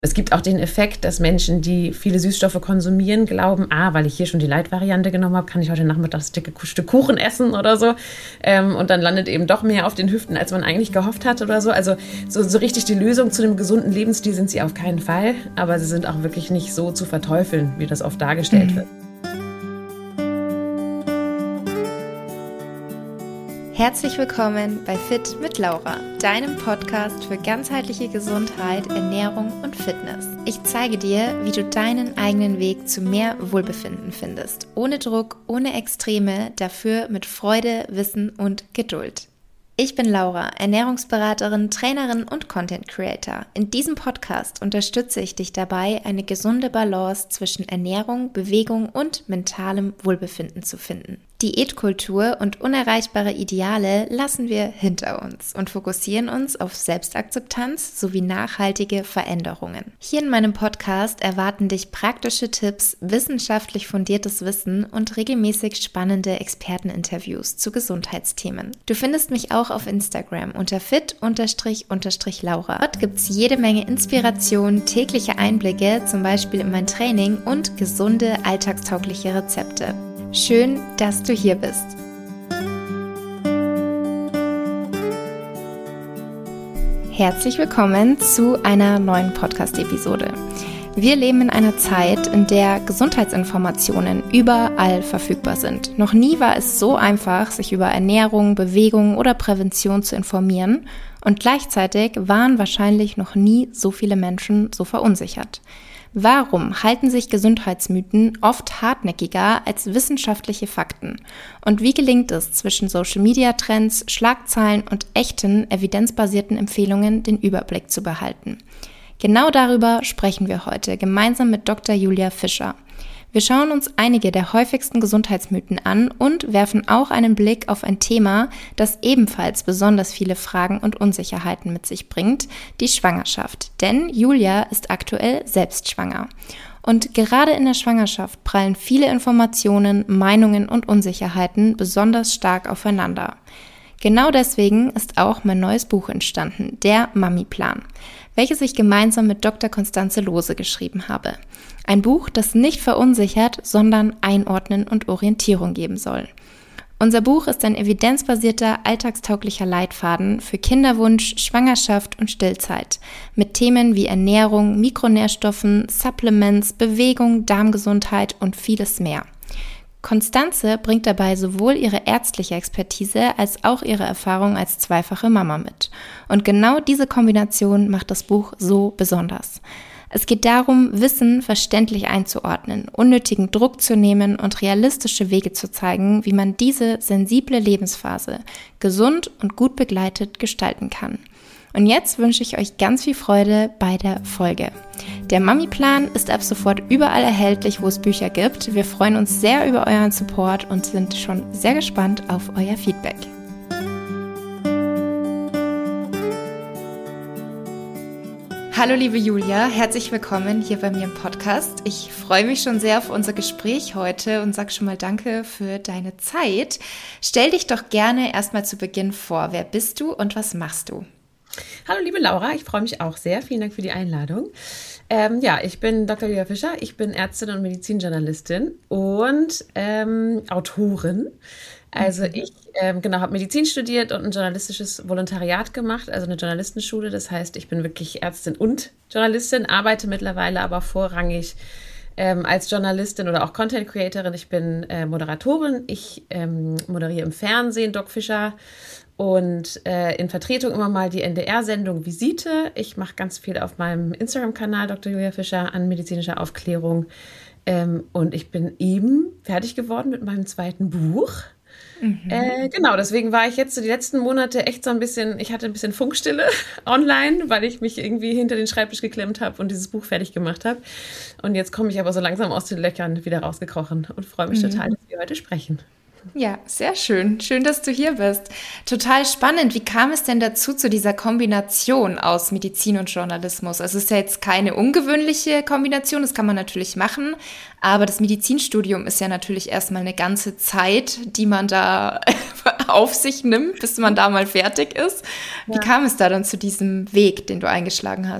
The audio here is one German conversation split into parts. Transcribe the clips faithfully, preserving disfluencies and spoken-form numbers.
Es gibt auch den Effekt, dass Menschen, die viele Süßstoffe konsumieren, glauben, ah, weil ich hier schon die Light-Variante genommen habe, kann ich heute Nachmittag das dicke Stück Kuchen essen oder so. Ähm, und dann landet eben doch mehr auf den Hüften, als man eigentlich gehofft hat oder so. Also so, so richtig die Lösung zu einem gesunden Lebensstil sind sie auf keinen Fall. Aber sie sind auch wirklich nicht so zu verteufeln, wie das oft dargestellt mhm. wird. Herzlich willkommen bei Fit mit Laura, deinem Podcast für ganzheitliche Gesundheit, Ernährung und Fitness. Ich zeige dir, wie du deinen eigenen Weg zu mehr Wohlbefinden findest. Ohne Druck, ohne Extreme, dafür mit Freude, Wissen und Geduld. Ich bin Laura, Ernährungsberaterin, Trainerin und Content Creator. In diesem Podcast unterstütze ich dich dabei, eine gesunde Balance zwischen Ernährung, Bewegung und mentalem Wohlbefinden zu finden. Diätkultur und unerreichbare Ideale lassen wir hinter uns und fokussieren uns auf Selbstakzeptanz sowie nachhaltige Veränderungen. Hier in meinem Podcast erwarten dich praktische Tipps, wissenschaftlich fundiertes Wissen und regelmäßig spannende Experteninterviews zu Gesundheitsthemen. Du findest mich auch auf Instagram unter fit-laura. Dort gibt es jede Menge Inspiration, tägliche Einblicke, zum Beispiel in mein Training und gesunde, alltagstaugliche Rezepte. Schön, dass du hier bist. Herzlich willkommen zu einer neuen Podcast-Episode. Wir leben in einer Zeit, in der Gesundheitsinformationen überall verfügbar sind. Noch nie war es so einfach, sich über Ernährung, Bewegung oder Prävention zu informieren, und gleichzeitig waren wahrscheinlich noch nie so viele Menschen so verunsichert. Warum halten sich Gesundheitsmythen oft hartnäckiger als wissenschaftliche Fakten? Und wie gelingt es, zwischen Social-Media-Trends, Schlagzeilen und echten, evidenzbasierten Empfehlungen den Überblick zu behalten? Genau darüber sprechen wir heute gemeinsam mit Doktor Julia Fischer. Wir schauen uns einige der häufigsten Gesundheitsmythen an und werfen auch einen Blick auf ein Thema, das ebenfalls besonders viele Fragen und Unsicherheiten mit sich bringt, die Schwangerschaft. Denn Julia ist aktuell selbst schwanger. Und gerade in der Schwangerschaft prallen viele Informationen, Meinungen und Unsicherheiten besonders stark aufeinander. Genau deswegen ist auch mein neues Buch entstanden, der Mami-Plan, welches ich gemeinsam mit Doktor Constanze Lohse geschrieben habe. Ein Buch, das nicht verunsichert, sondern Einordnen und Orientierung geben soll. Unser Buch ist ein evidenzbasierter, alltagstauglicher Leitfaden für Kinderwunsch, Schwangerschaft und Stillzeit mit Themen wie Ernährung, Mikronährstoffen, Supplements, Bewegung, Darmgesundheit und vieles mehr. Constanze bringt dabei sowohl ihre ärztliche Expertise als auch ihre Erfahrung als zweifache Mama mit. Und genau diese Kombination macht das Buch so besonders. Es geht darum, Wissen verständlich einzuordnen, unnötigen Druck zu nehmen und realistische Wege zu zeigen, wie man diese sensible Lebensphase gesund und gut begleitet gestalten kann. Und jetzt wünsche ich euch ganz viel Freude bei der Folge. Der Mami-Plan ist ab sofort überall erhältlich, wo es Bücher gibt. Wir freuen uns sehr über euren Support und sind schon sehr gespannt auf euer Feedback. Hallo liebe Julia, herzlich willkommen hier bei mir im Podcast. Ich freue mich schon sehr auf unser Gespräch heute und sage schon mal danke für deine Zeit. Stell dich doch gerne erstmal zu Beginn vor. Wer bist du und was machst du? Hallo liebe Laura, ich freue mich auch sehr. Vielen Dank für die Einladung. Ähm, ja, ich bin Doktor Julia Fischer, ich bin Ärztin und Medizinjournalistin und ähm, Autorin. Also ich ähm, genau habe Medizin studiert und ein journalistisches Volontariat gemacht, also eine Journalistenschule. Das heißt, ich bin wirklich Ärztin und Journalistin, arbeite mittlerweile aber vorrangig ähm, als Journalistin oder auch Content Creatorin. Ich bin äh, Moderatorin, ich ähm, moderiere im Fernsehen, Doc Fischer, und äh, in Vertretung immer mal die N D R-Sendung Visite. Ich mache ganz viel auf meinem Instagram-Kanal Doktor Julia Fischer an medizinischer Aufklärung. Ähm, und ich bin eben fertig geworden mit meinem zweiten Buch. Mhm. Äh, genau, deswegen war ich jetzt so die letzten Monate echt so ein bisschen, ich hatte ein bisschen Funkstille online, weil ich mich irgendwie hinter den Schreibtisch geklemmt habe und dieses Buch fertig gemacht habe. Und jetzt komme ich aber so langsam aus den Löchern wieder rausgekrochen und freue mich mhm. total, dass wir heute sprechen. Ja, sehr schön. Schön, dass du hier bist. Total spannend. Wie kam es denn dazu, zu dieser Kombination aus Medizin und Journalismus? Also es ist ja jetzt keine ungewöhnliche Kombination, das kann man natürlich machen, aber das Medizinstudium ist ja natürlich erstmal eine ganze Zeit, die man da auf sich nimmt, bis man da mal fertig ist. Wie ja. kam es da dann zu diesem Weg, den du eingeschlagen hast?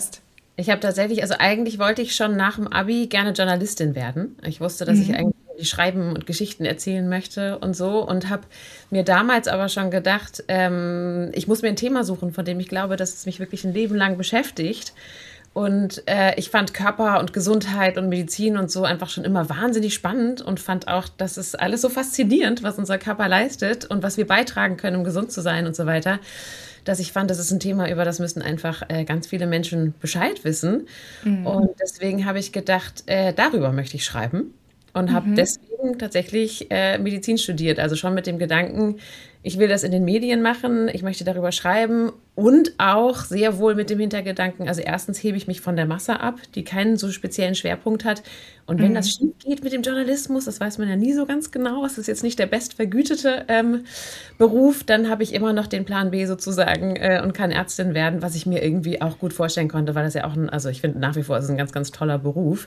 Ich habe tatsächlich, also eigentlich wollte ich schon nach dem Abi gerne Journalistin werden. Ich wusste, dass ich Mhm. eigentlich schreiben und Geschichten erzählen möchte und so und habe mir damals aber schon gedacht, ähm, ich muss mir ein Thema suchen, von dem ich glaube, dass es mich wirklich ein Leben lang beschäftigt. Und äh, ich fand Körper und Gesundheit und Medizin und so einfach schon immer wahnsinnig spannend und fand auch, das ist alles so faszinierend, was unser Körper leistet und was wir beitragen können, um gesund zu sein und so weiter, dass ich fand, das ist ein Thema, über das müssen einfach äh, ganz viele Menschen Bescheid wissen. Mhm. Und deswegen habe ich gedacht, äh, darüber möchte ich schreiben und habe Mhm. deswegen tatsächlich äh, Medizin studiert. Also schon mit dem Gedanken, ich will das in den Medien machen, ich möchte darüber schreiben und auch sehr wohl mit dem Hintergedanken, also erstens hebe ich mich von der Masse ab, die keinen so speziellen Schwerpunkt hat. Und wenn das Mhm. schief geht mit dem Journalismus, das weiß man ja nie so ganz genau, es ist jetzt nicht der bestvergütete ähm, Beruf, dann habe ich immer noch den Plan B sozusagen äh, und kann Ärztin werden, was ich mir irgendwie auch gut vorstellen konnte, weil das ja auch ein, also ich finde nach wie vor ist es ein ganz, ganz toller Beruf.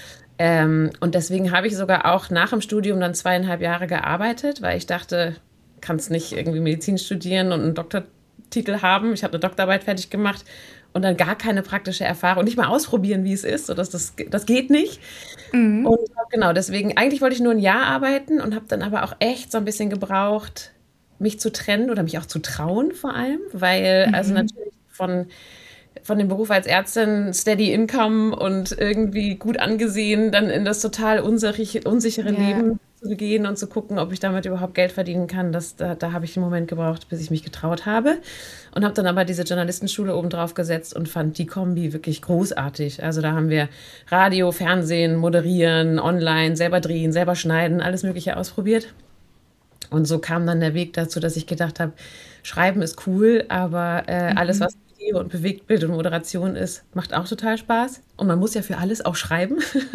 Ähm, und deswegen habe ich sogar auch nach dem Studium dann zweieinhalb Jahre gearbeitet, weil ich dachte, kannst nicht irgendwie Medizin studieren und einen Doktortitel haben. Ich habe eine Doktorarbeit fertig gemacht und dann gar keine praktische Erfahrung, nicht mal ausprobieren, wie es ist. So, dass das, das geht nicht. Mhm. Und genau, deswegen, eigentlich wollte ich nur ein Jahr arbeiten und habe dann aber auch echt so ein bisschen gebraucht, mich zu trennen oder mich auch zu trauen vor allem, weil also Mhm. natürlich von von dem Beruf als Ärztin Steady Income und irgendwie gut angesehen, dann in das total unsichere, unsichere Ja. Leben zu gehen und zu gucken, ob ich damit überhaupt Geld verdienen kann. Das, da, da habe ich einen Moment gebraucht, bis ich mich getraut habe. Und habe dann aber diese Journalistenschule oben drauf gesetzt und fand die Kombi wirklich großartig. Also da haben wir Radio, Fernsehen, Moderieren, Online, selber drehen, selber schneiden, alles Mögliche ausprobiert. Und so kam dann der Weg dazu, dass ich gedacht habe, Schreiben ist cool, aber äh, alles, Mhm. was Video und Bewegtbild und Moderation ist, macht auch total Spaß. Und man muss ja für alles auch schreiben.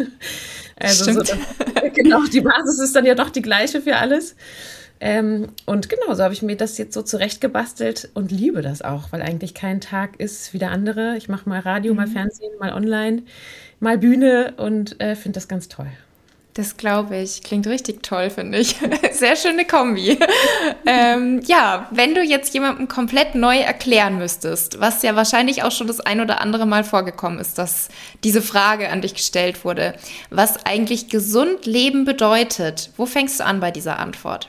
Also so, Stimmt. das, genau, die Basis ist dann ja doch die gleiche für alles. Ähm, und genau, so habe ich mir das jetzt so zurechtgebastelt und liebe das auch, weil eigentlich kein Tag ist wie der andere. Ich mache mal Radio, mal Mhm. Fernsehen, mal online, mal Bühne und äh, finde das ganz toll. Das glaube ich. Klingt richtig toll, finde ich. Sehr schöne Kombi. Ähm, ja, wenn du jetzt jemandem komplett neu erklären müsstest, was ja wahrscheinlich auch schon das ein oder andere Mal vorgekommen ist, dass diese Frage an dich gestellt wurde, was eigentlich gesund leben bedeutet, wo fängst du an bei dieser Antwort?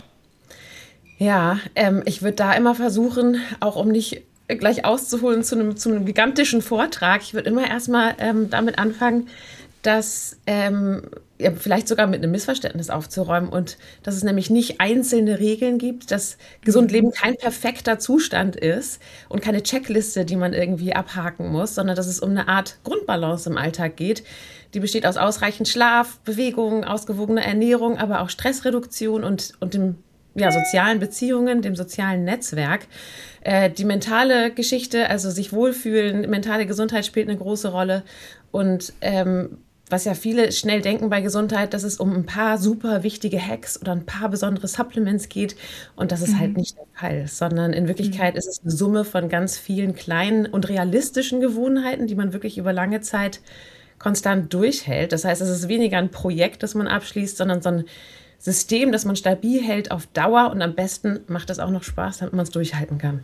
Ja, ähm, ich würde da immer versuchen, auch um nicht gleich auszuholen zu einem, zu einem gigantischen Vortrag, ich würde immer erstmal ähm, damit anfangen, dass ähm, ja, vielleicht sogar mit einem Missverständnis aufzuräumen und dass es nämlich nicht einzelne Regeln gibt, dass gesund Leben kein perfekter Zustand ist und keine Checkliste, die man irgendwie abhaken muss, sondern dass es um eine Art Grundbalance im Alltag geht. Die besteht aus ausreichend Schlaf, Bewegung, ausgewogener Ernährung, aber auch Stressreduktion und, und dem ja, sozialen Beziehungen, dem sozialen Netzwerk. Äh, die mentale Geschichte, also sich wohlfühlen, mentale Gesundheit spielt eine große Rolle. Und ähm, was ja viele schnell denken bei Gesundheit, dass es um ein paar super wichtige Hacks oder ein paar besondere Supplements geht. Und das ist halt Mhm. nicht der Fall, sondern in Wirklichkeit ist es eine Summe von ganz vielen kleinen und realistischen Gewohnheiten, die man wirklich über lange Zeit konstant durchhält. Das heißt, es ist weniger ein Projekt, das man abschließt, sondern so ein System, das man stabil hält auf Dauer und am besten macht es auch noch Spaß, damit man es durchhalten kann.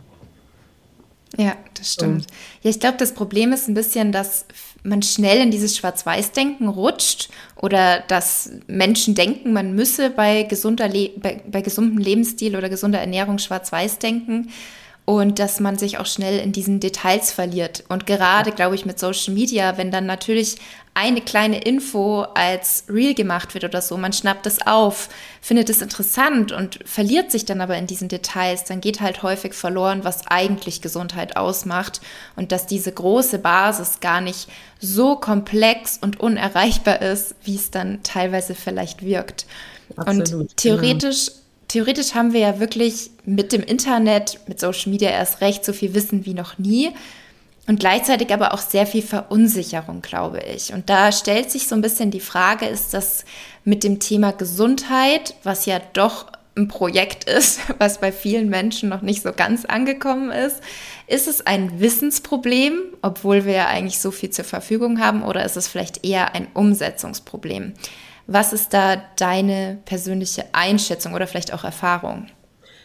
Ja, das So. stimmt. Ja, ich glaube, das Problem ist ein bisschen, dass man schnell in dieses Schwarz-Weiß-Denken rutscht oder dass Menschen denken, man müsse bei gesunder Le bei, bei gesundem Lebensstil oder gesunder Ernährung Schwarz-Weiß denken und dass man sich auch schnell in diesen Details verliert. Und gerade, glaube ich, mit Social Media, wenn dann natürlich eine kleine Info als Reel gemacht wird oder so, man schnappt es auf, findet es interessant und verliert sich dann aber in diesen Details, dann geht halt häufig verloren, was eigentlich Gesundheit ausmacht und dass diese große Basis gar nicht so komplex und unerreichbar ist, wie es dann teilweise vielleicht wirkt. Und Absolut, theoretisch Theoretisch haben wir ja wirklich mit dem Internet, mit Social Media erst recht so viel Wissen wie noch nie und gleichzeitig aber auch sehr viel Verunsicherung, glaube ich. Und da stellt sich so ein bisschen die Frage, ist das mit dem Thema Gesundheit, was ja doch ein Projekt ist, was bei vielen Menschen noch nicht so ganz angekommen ist, ist es ein Wissensproblem, obwohl wir ja eigentlich so viel zur Verfügung haben, oder ist es vielleicht eher ein Umsetzungsproblem? Was ist da deine persönliche Einschätzung oder vielleicht auch Erfahrung?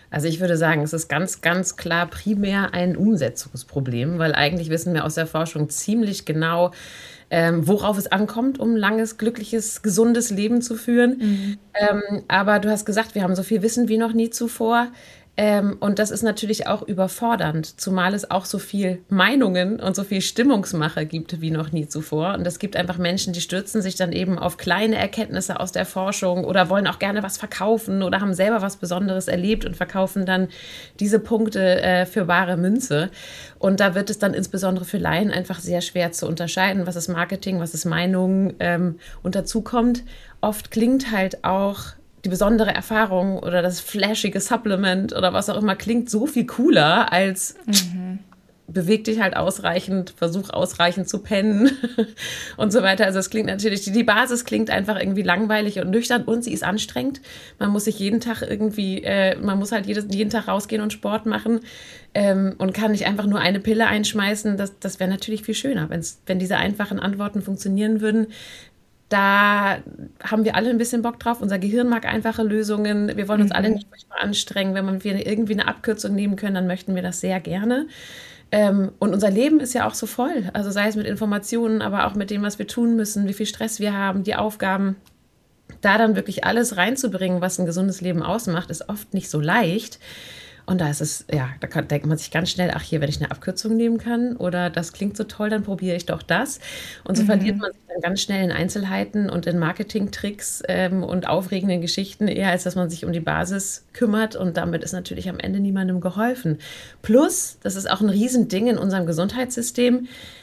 Also ich würde sagen, es ist ganz, ganz klar primär ein Umsetzungsproblem, weil eigentlich wissen wir aus der Forschung ziemlich genau, ähm, worauf es ankommt, um ein langes, glückliches, gesundes Leben zu führen. Mhm. Ähm, aber du hast gesagt, wir haben so viel Wissen wie noch nie zuvor. Ähm, und das ist natürlich auch überfordernd, zumal es auch so viel Meinungen und so viel Stimmungsmache gibt wie noch nie zuvor. Und es gibt einfach Menschen, die stürzen sich dann eben auf kleine Erkenntnisse aus der Forschung oder wollen auch gerne was verkaufen oder haben selber was Besonderes erlebt und verkaufen dann diese Punkte äh, für wahre Münze. Und da wird es dann insbesondere für Laien einfach sehr schwer zu unterscheiden, was ist Marketing, was ist Meinung. Ähm, und dazu kommt, oft klingt halt auch die besondere Erfahrung oder das flashige Supplement oder was auch immer klingt so viel cooler als mhm. beweg dich halt ausreichend, versuch ausreichend zu pennen und so weiter. Also es klingt natürlich, die Basis klingt einfach irgendwie langweilig und nüchtern und sie ist anstrengend. Man muss sich jeden Tag irgendwie, äh, man muss halt jedes, jeden Tag rausgehen und Sport machen ähm, und kann nicht einfach nur eine Pille einschmeißen. Das, das wäre natürlich viel schöner, wenn's, wenn diese einfachen Antworten funktionieren würden. Da haben wir alle ein bisschen Bock drauf. Unser Gehirn mag einfache Lösungen. Wir wollen uns mhm. alle nicht furchtbar anstrengen. Wenn wir irgendwie eine Abkürzung nehmen können, dann möchten wir das sehr gerne. Ähm, und unser Leben ist ja auch so voll. Also sei es mit Informationen, aber auch mit dem, was wir tun müssen, wie viel Stress wir haben, die Aufgaben. Da dann wirklich alles reinzubringen, was ein gesundes Leben ausmacht, ist oft nicht so leicht. Und da ist es, ja, da kann, denkt man sich ganz schnell, ach hier, wenn ich eine Abkürzung nehmen kann oder das klingt so toll, dann probiere ich doch das. Und so mhm. verliert man sich dann ganz schnell in Einzelheiten und in Marketingtricks ähm, und aufregenden Geschichten, eher als dass man sich um die Basis kümmert. Und damit ist natürlich am Ende niemandem geholfen. Plus, das ist auch ein Riesending in unserem Gesundheitssystem,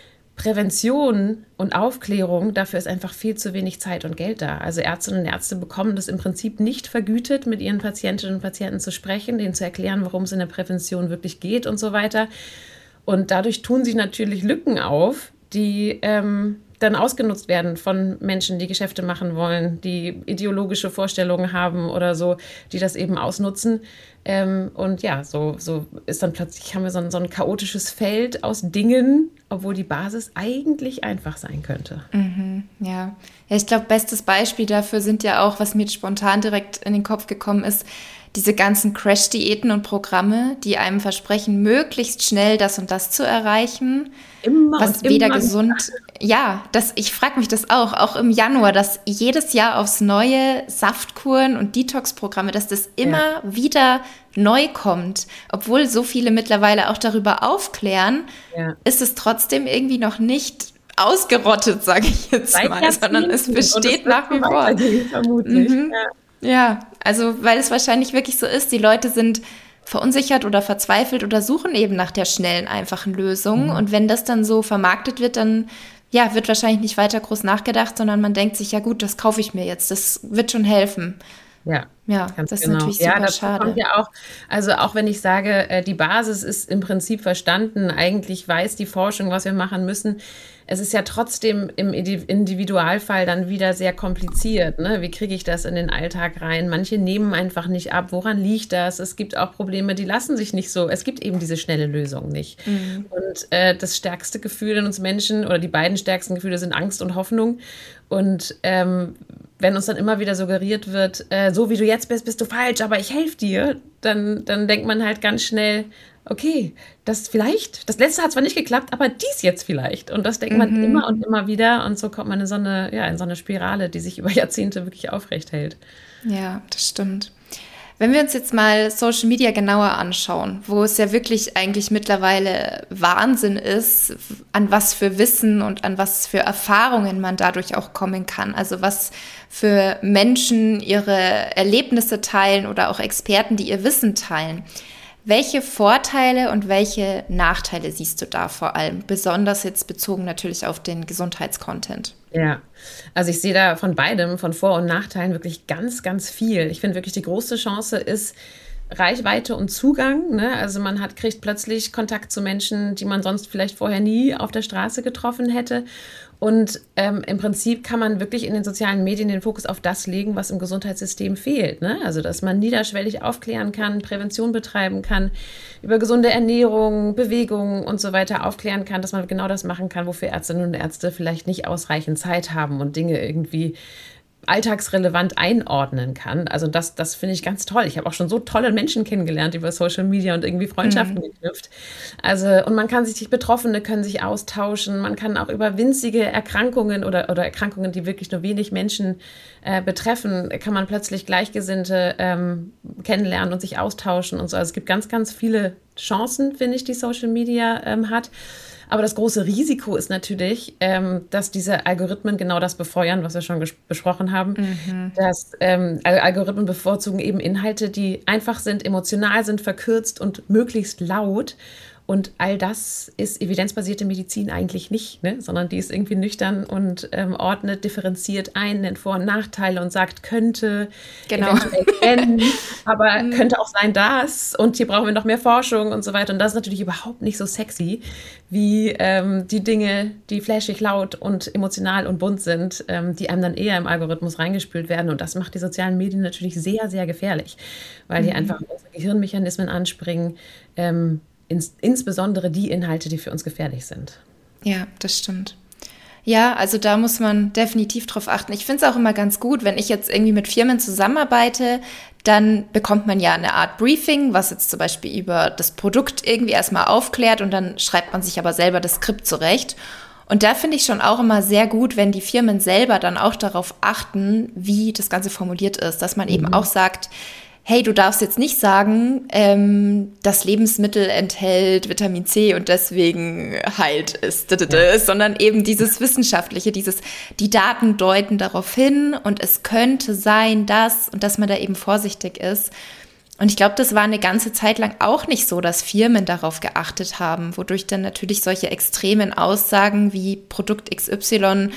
Prävention und Aufklärung, dafür ist einfach viel zu wenig Zeit und Geld da. Also Ärztinnen und Ärzte bekommen das im Prinzip nicht vergütet, mit ihren Patientinnen und Patienten zu sprechen, denen zu erklären, worum es in der Prävention wirklich geht und so weiter. Und dadurch tun sich natürlich Lücken auf, die ähm, dann ausgenutzt werden von Menschen, die Geschäfte machen wollen, die ideologische Vorstellungen haben oder so, die das eben ausnutzen. Ähm, und ja, so, so ist dann plötzlich, haben wir so ein, so ein chaotisches Feld aus Dingen, obwohl die Basis eigentlich einfach sein könnte. Mhm, ja. ja, ich glaube, bestes Beispiel dafür sind ja auch, was mir spontan direkt in den Kopf gekommen ist, diese ganzen Crash-Diäten und Programme, die einem versprechen, möglichst schnell das und das zu erreichen. Immer was und weder immer gesund, ja, das, ich frage mich das auch, auch im Januar, dass jedes Jahr aufs neue Saftkuren und Detox-Programme, dass das immer ja. wieder neu kommt, obwohl so viele mittlerweile auch darüber aufklären, ja. ist es trotzdem irgendwie noch nicht ausgerottet, sage ich jetzt Seit mal, sondern es besteht nach wie vor. Vermutlich. Mhm. Ja. ja, also weil es wahrscheinlich wirklich so ist, die Leute sind verunsichert oder verzweifelt oder suchen eben nach der schnellen, einfachen Lösung. Mhm. Und wenn das dann so vermarktet wird, dann ja, wird wahrscheinlich nicht weiter groß nachgedacht, sondern man denkt sich, ja gut, das kaufe ich mir jetzt, das wird schon helfen. Ja, ja das ist genau. natürlich ja, super das schade. Kommt ja auch, also auch wenn ich sage, die Basis ist im Prinzip verstanden, eigentlich weiß die Forschung, was wir machen müssen. Es ist ja trotzdem im Individualfall dann wieder sehr kompliziert. Ne? Wie kriege ich das in den Alltag rein? Manche nehmen einfach nicht ab. Woran liegt das? Es gibt auch Probleme, die lassen sich nicht so. Es gibt eben diese schnelle Lösung nicht. Mhm. Und äh, das stärkste Gefühl in uns Menschen oder die beiden stärksten Gefühle sind Angst und Hoffnung. Und ähm, wenn uns dann immer wieder suggeriert wird, äh, so wie du jetzt bist, bist du falsch, aber ich helfe dir, dann, dann denkt man halt ganz schnell, okay, das vielleicht, das letzte hat zwar nicht geklappt, aber dies jetzt vielleicht. Und das denkt man mhm. immer und immer wieder. Und so kommt man in so eine, ja, in so eine Spirale, die sich über Jahrzehnte wirklich aufrecht hält. Ja, das stimmt. Wenn wir uns jetzt mal Social Media genauer anschauen, wo es ja wirklich eigentlich mittlerweile Wahnsinn ist, an was für Wissen und an was für Erfahrungen man dadurch auch kommen kann. Also was für Menschen ihre Erlebnisse teilen oder auch Experten, die ihr Wissen teilen. Welche Vorteile und welche Nachteile siehst du da vor allem? Besonders jetzt bezogen natürlich auf den Gesundheitscontent. Ja, also ich sehe da von beidem, von Vor- und Nachteilen wirklich ganz, ganz viel. Ich finde wirklich, die große Chance ist Reichweite und Zugang. Ne? Also man hat, kriegt plötzlich Kontakt zu Menschen, die man sonst vielleicht vorher nie auf der Straße getroffen hätte. Und ähm, im Prinzip kann man wirklich in den sozialen Medien den Fokus auf das legen, was im Gesundheitssystem fehlt. Ne? Also dass man niederschwellig aufklären kann, Prävention betreiben kann, über gesunde Ernährung, Bewegung und so weiter aufklären kann, dass man genau das machen kann, wofür Ärztinnen und Ärzte vielleicht nicht ausreichend Zeit haben und Dinge irgendwie alltagsrelevant einordnen kann. Also das, das finde ich ganz toll. Ich habe auch schon so tolle Menschen kennengelernt über Social Media und irgendwie Freundschaften mhm. geknüpft. Also, und man kann sich, die Betroffene können sich austauschen. Man kann auch über winzige Erkrankungen oder, oder Erkrankungen, die wirklich nur wenig Menschen äh, betreffen, kann man plötzlich Gleichgesinnte ähm, kennenlernen und sich austauschen und so. Also es gibt ganz, ganz viele Chancen, finde ich, die Social Media ähm, hat. Aber das große Risiko ist natürlich, ähm, dass diese Algorithmen genau das befeuern, was wir schon ges- besprochen haben. Mhm. Dass ähm, Algorithmen bevorzugen eben Inhalte, die einfach sind, emotional sind, verkürzt und möglichst laut. Und all das ist evidenzbasierte Medizin eigentlich nicht, ne? Sondern die ist irgendwie nüchtern und ähm, ordnet, differenziert ein, nennt Vor- und Nachteile und sagt, könnte, genau. eventuell wenn, aber könnte auch sein, das und hier brauchen wir noch mehr Forschung und so weiter. Und das ist natürlich überhaupt nicht so sexy wie ähm, die Dinge, die flashig, laut und emotional und bunt sind, ähm, die einem dann eher im Algorithmus reingespült werden. Und das macht die sozialen Medien natürlich sehr, sehr gefährlich, weil die mhm. einfach unsere Gehirnmechanismen anspringen, ähm, Ins, insbesondere die Inhalte, die für uns gefährlich sind. Ja, das stimmt. Ja, also da muss man definitiv drauf achten. Ich finde es auch immer ganz gut, wenn ich jetzt irgendwie mit Firmen zusammenarbeite, dann bekommt man ja eine Art Briefing, was jetzt zum Beispiel über das Produkt irgendwie erstmal aufklärt und dann schreibt man sich aber selber das Skript zurecht. Und da finde ich schon auch immer sehr gut, wenn die Firmen selber dann auch darauf achten, wie das Ganze formuliert ist, dass man mhm. eben auch sagt, hey, du darfst jetzt nicht sagen, ähm, das Lebensmittel enthält Vitamin C und deswegen heilt es, ja. sondern eben dieses Wissenschaftliche, dieses, die Daten deuten darauf hin und es könnte sein, dass, und dass man da eben vorsichtig ist. Und ich glaube, das war eine ganze Zeit lang auch nicht so, dass Firmen darauf geachtet haben, wodurch dann natürlich solche extremen Aussagen wie Produkt X Y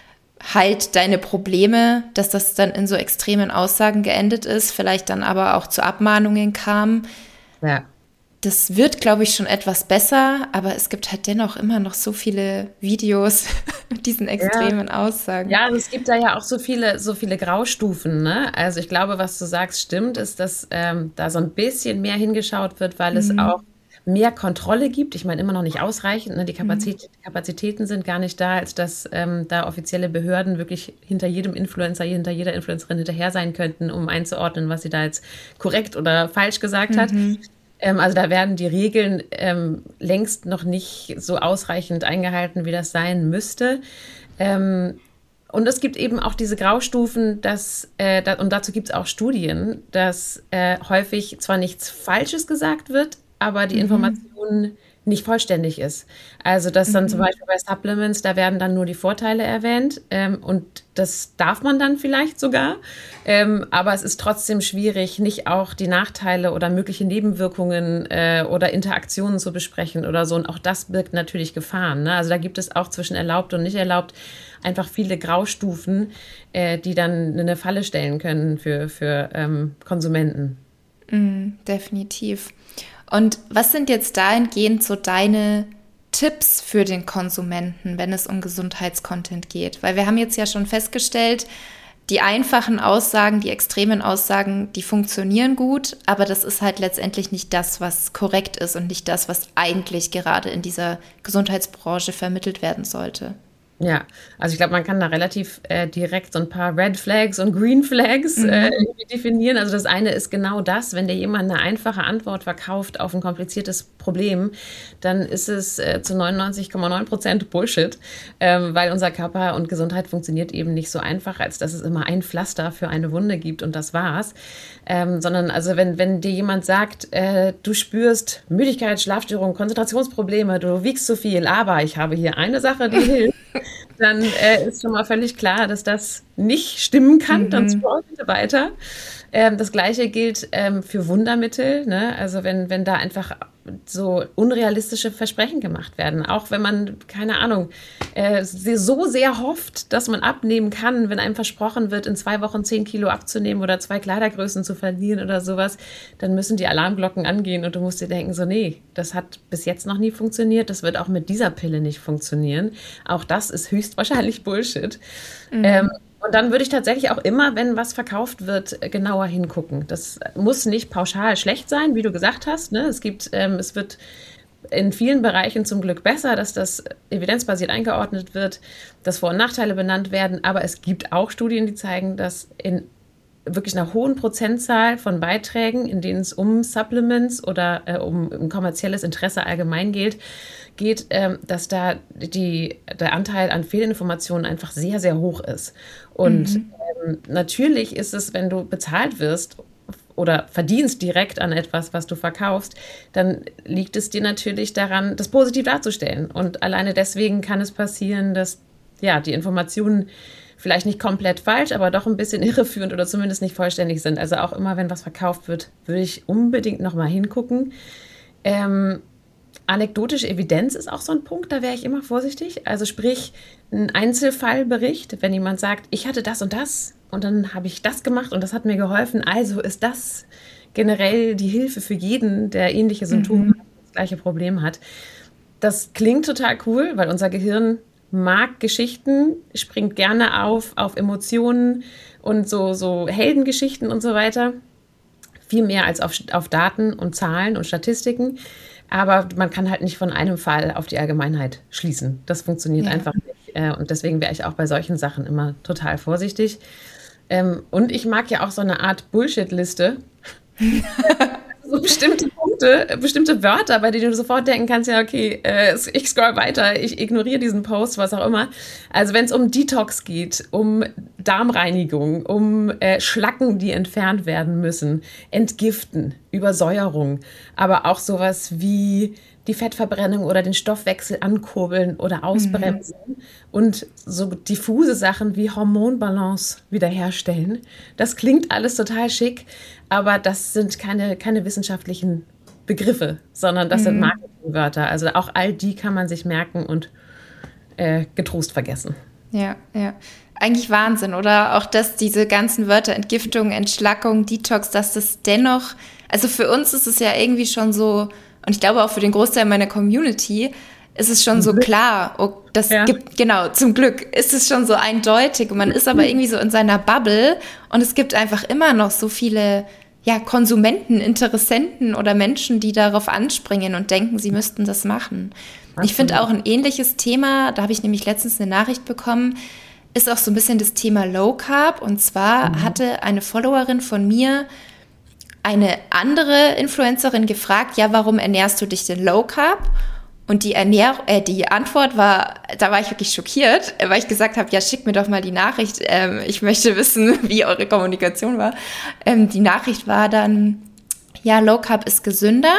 halt deine Probleme, dass das dann in so extremen Aussagen geendet ist, vielleicht dann aber auch zu Abmahnungen kam. Ja. Das wird, glaube ich, schon etwas besser, aber es gibt halt dennoch immer noch so viele Videos mit diesen extremen ja. Aussagen. Ja, also es gibt da ja auch so viele, so viele Graustufen, ne? Also ich glaube, was du sagst, stimmt, ist, dass ähm, da so ein bisschen mehr hingeschaut wird, weil mhm. es auch mehr Kontrolle gibt. Ich meine, immer noch nicht ausreichend. Ne? Die Kapazität, mhm. Kapazitäten sind gar nicht da, als dass ähm, da offizielle Behörden wirklich hinter jedem Influencer, hinter jeder Influencerin hinterher sein könnten, um einzuordnen, was sie da jetzt korrekt oder falsch gesagt hat. Mhm. Ähm, also da werden die Regeln ähm, längst noch nicht so ausreichend eingehalten, wie das sein müsste. Ähm, Und es gibt eben auch diese Graustufen, dass, äh, da, und dazu gibt es auch Studien, dass äh, häufig zwar nichts Falsches gesagt wird, aber die mhm. Information nicht vollständig ist. Also dass dann mhm. zum Beispiel bei Supplements, da werden dann nur die Vorteile erwähnt ähm, und das darf man dann vielleicht sogar, ähm, aber es ist trotzdem schwierig, nicht auch die Nachteile oder mögliche Nebenwirkungen äh, oder Interaktionen zu besprechen oder so und auch das birgt natürlich Gefahren, ne? Also da gibt es auch zwischen erlaubt und nicht erlaubt einfach viele Graustufen, äh, die dann eine Falle stellen können für, für ähm, Konsumenten. Mm, definitiv. Und was sind jetzt dahingehend so deine Tipps für den Konsumenten, wenn es um Gesundheitscontent geht? Weil wir haben jetzt ja schon festgestellt, die einfachen Aussagen, die extremen Aussagen, die funktionieren gut, aber das ist halt letztendlich nicht das, was korrekt ist und nicht das, was eigentlich gerade in dieser Gesundheitsbranche vermittelt werden sollte. Ja, also ich glaube, man kann da relativ äh, direkt so ein paar Red Flags und Green Flags mhm. äh, definieren. Also das eine ist genau das, wenn dir jemand eine einfache Antwort verkauft auf ein kompliziertes Problem, dann ist es äh, zu neunundneunzig Komma neun Prozent Bullshit, ähm, weil unser Körper und Gesundheit funktioniert eben nicht so einfach, als dass es immer ein Pflaster für eine Wunde gibt und das war's. Ähm, sondern also wenn, wenn dir jemand sagt, äh, du spürst Müdigkeit, Schlafstörungen, Konzentrationsprobleme, du wiegst zu viel, aber ich habe hier eine Sache, die hilft, dann äh, ist schon mal völlig klar, dass das nicht stimmen kann. Mhm. Dann scroll bitte weiter. Ähm, das Gleiche gilt ähm, für Wundermittel, ne? Also wenn, wenn da einfach so unrealistische Versprechen gemacht werden, auch wenn man, keine Ahnung, äh, so sehr hofft, dass man abnehmen kann, wenn einem versprochen wird, in zwei Wochen zehn Kilo abzunehmen oder zwei Kleidergrößen zu verlieren oder sowas, dann müssen die Alarmglocken angehen und du musst dir denken, so nee, das hat bis jetzt noch nie funktioniert, das wird auch mit dieser Pille nicht funktionieren. Auch das ist höchstwahrscheinlich Bullshit. Mhm. Ähm, Und dann würde ich tatsächlich auch immer, wenn was verkauft wird, genauer hingucken. Das muss nicht pauschal schlecht sein, wie du gesagt hast, ne? Es gibt, ähm, es wird in vielen Bereichen zum Glück besser, dass das evidenzbasiert eingeordnet wird, dass Vor- und Nachteile benannt werden. Aber es gibt auch Studien, die zeigen, dass in wirklich einer hohen Prozentzahl von Beiträgen, in denen es um Supplements oder äh, um, um kommerzielles Interesse allgemein geht, geht, ähm, dass da die, der Anteil an Fehlinformationen einfach sehr, sehr hoch ist. Und mhm. ähm, natürlich ist es, wenn du bezahlt wirst oder verdienst direkt an etwas, was du verkaufst, dann liegt es dir natürlich daran, das positiv darzustellen. Und alleine deswegen kann es passieren, dass ja, die Informationen vielleicht nicht komplett falsch, aber doch ein bisschen irreführend oder zumindest nicht vollständig sind. Also auch immer, wenn was verkauft wird, würde ich unbedingt nochmal hingucken. Ähm, anekdotische Evidenz ist auch so ein Punkt, da wäre ich immer vorsichtig. Also sprich, ein Einzelfallbericht, wenn jemand sagt, ich hatte das und das und dann habe ich das gemacht und das hat mir geholfen, also ist das generell die Hilfe für jeden, der ähnliche Symptome mhm. hat, das gleiche Problem hat. Das klingt total cool, weil unser Gehirn mag Geschichten, springt gerne auf, auf Emotionen und so, so Heldengeschichten und so weiter. Viel mehr als auf, auf Daten und Zahlen und Statistiken. Aber man kann halt nicht von einem Fall auf die Allgemeinheit schließen. Das funktioniert ja. einfach nicht. Und deswegen wäre ich auch bei solchen Sachen immer total vorsichtig. Und ich mag ja auch so eine Art Bullshit-Liste. So bestimmte Punkte, bestimmte Wörter, bei denen du sofort denken kannst, ja, okay, äh, ich scroll weiter, ich ignoriere diesen Post, was auch immer. Also wenn es um Detox geht, um Darmreinigung, um äh, Schlacken, die entfernt werden müssen, Entgiften, Übersäuerung, aber auch sowas wie die Fettverbrennung oder den Stoffwechsel ankurbeln oder ausbremsen mhm. und so diffuse Sachen wie Hormonbalance wiederherstellen. Das klingt alles total schick, aber das sind keine, keine wissenschaftlichen Begriffe, sondern das mhm. sind Marketingwörter. Also auch all die kann man sich merken und äh, getrost vergessen. Ja, ja. Eigentlich Wahnsinn, oder? Auch, dass diese ganzen Wörter Entgiftung, Entschlackung, Detox, dass das dennoch, also für uns ist es ja irgendwie schon so, und ich glaube auch für den Großteil meiner Community ist es schon so klar, oh, das ja. gibt, genau, zum Glück ist es schon so eindeutig. Und man ist aber irgendwie so in seiner Bubble und es gibt einfach immer noch so viele ja, Konsumenten, Interessenten oder Menschen, die darauf anspringen und denken, sie müssten das machen. Absolut. Ich finde auch ein ähnliches Thema, da habe ich nämlich letztens eine Nachricht bekommen, ist auch so ein bisschen das Thema Low Carb. Und zwar mhm. hatte eine Followerin von mir eine andere Influencerin gefragt, ja, warum ernährst du dich denn Low Carb? Und die, Ernähr- äh, die Antwort war, da war ich wirklich schockiert, weil ich gesagt habe, ja, schickt mir doch mal die Nachricht, ähm, ich möchte wissen, wie eure Kommunikation war. Ähm, die Nachricht war dann, ja, Low Carb ist gesünder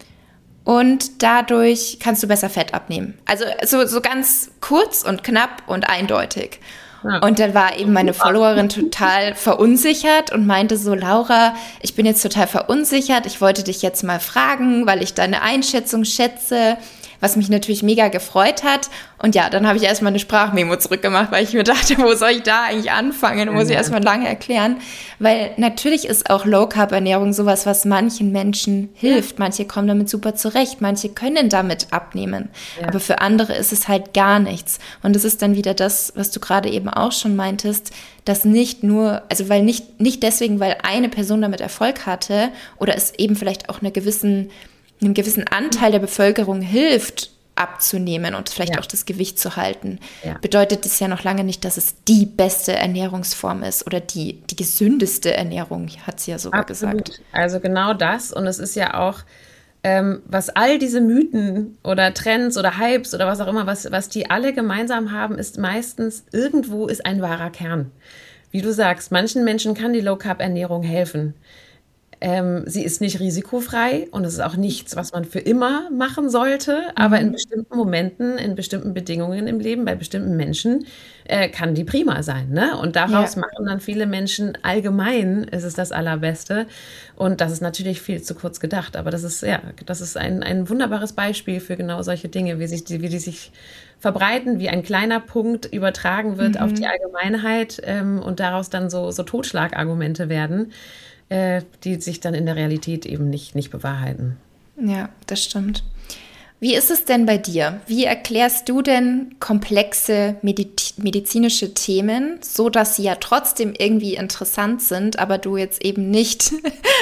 und dadurch kannst du besser Fett abnehmen. Also so, so ganz kurz und knapp und eindeutig. Ja. Und dann war eben meine Followerin total verunsichert und meinte so, Laura, ich bin jetzt total verunsichert, ich wollte dich jetzt mal fragen, weil ich deine Einschätzung schätze, was mich natürlich mega gefreut hat. Und ja, dann habe ich erstmal eine Sprachmemo zurückgemacht, weil ich mir dachte, wo soll ich da eigentlich anfangen? Da muss ich erstmal lange erklären. Weil natürlich ist auch Low-Carb-Ernährung sowas, was manchen Menschen hilft. Manche kommen damit super zurecht, manche können damit abnehmen. Ja. Aber für andere ist es halt gar nichts. Und das ist dann wieder das, was du gerade eben auch schon meintest, dass nicht nur, also weil nicht, nicht deswegen, weil eine Person damit Erfolg hatte oder es eben vielleicht auch einer gewissen einem gewissen Anteil der Bevölkerung hilft, abzunehmen und vielleicht ja. auch das Gewicht zu halten, ja. bedeutet das ja noch lange nicht, dass es die beste Ernährungsform ist oder die, die gesündeste Ernährung, hat sie ja sogar Absolut. gesagt. Also genau das. Und es ist ja auch, ähm, was all diese Mythen oder Trends oder Hypes oder was auch immer, was, was die alle gemeinsam haben, ist meistens, irgendwo ist ein wahrer Kern. Wie du sagst, manchen Menschen kann die Low-Carb-Ernährung helfen. Ähm, sie ist nicht risikofrei und es ist auch nichts, was man für immer machen sollte, aber mhm. in bestimmten Momenten, in bestimmten Bedingungen im Leben, bei bestimmten Menschen äh, kann die prima sein. Ne? Und daraus ja. machen dann viele Menschen allgemein, ist es das Allerbeste. Und das ist natürlich viel zu kurz gedacht, aber das ist, ja, das ist ein, ein wunderbares Beispiel für genau solche Dinge, wie sich die, wie die sich verbreiten, wie ein kleiner Punkt übertragen wird mhm. auf die Allgemeinheit ähm, und daraus dann so, so Totschlagargumente werden, die sich dann in der Realität eben nicht, nicht bewahrheiten. Ja, das stimmt. Wie ist es denn bei dir? Wie erklärst du denn komplexe Medi- medizinische Themen, so dass sie ja trotzdem irgendwie interessant sind, aber du jetzt eben nicht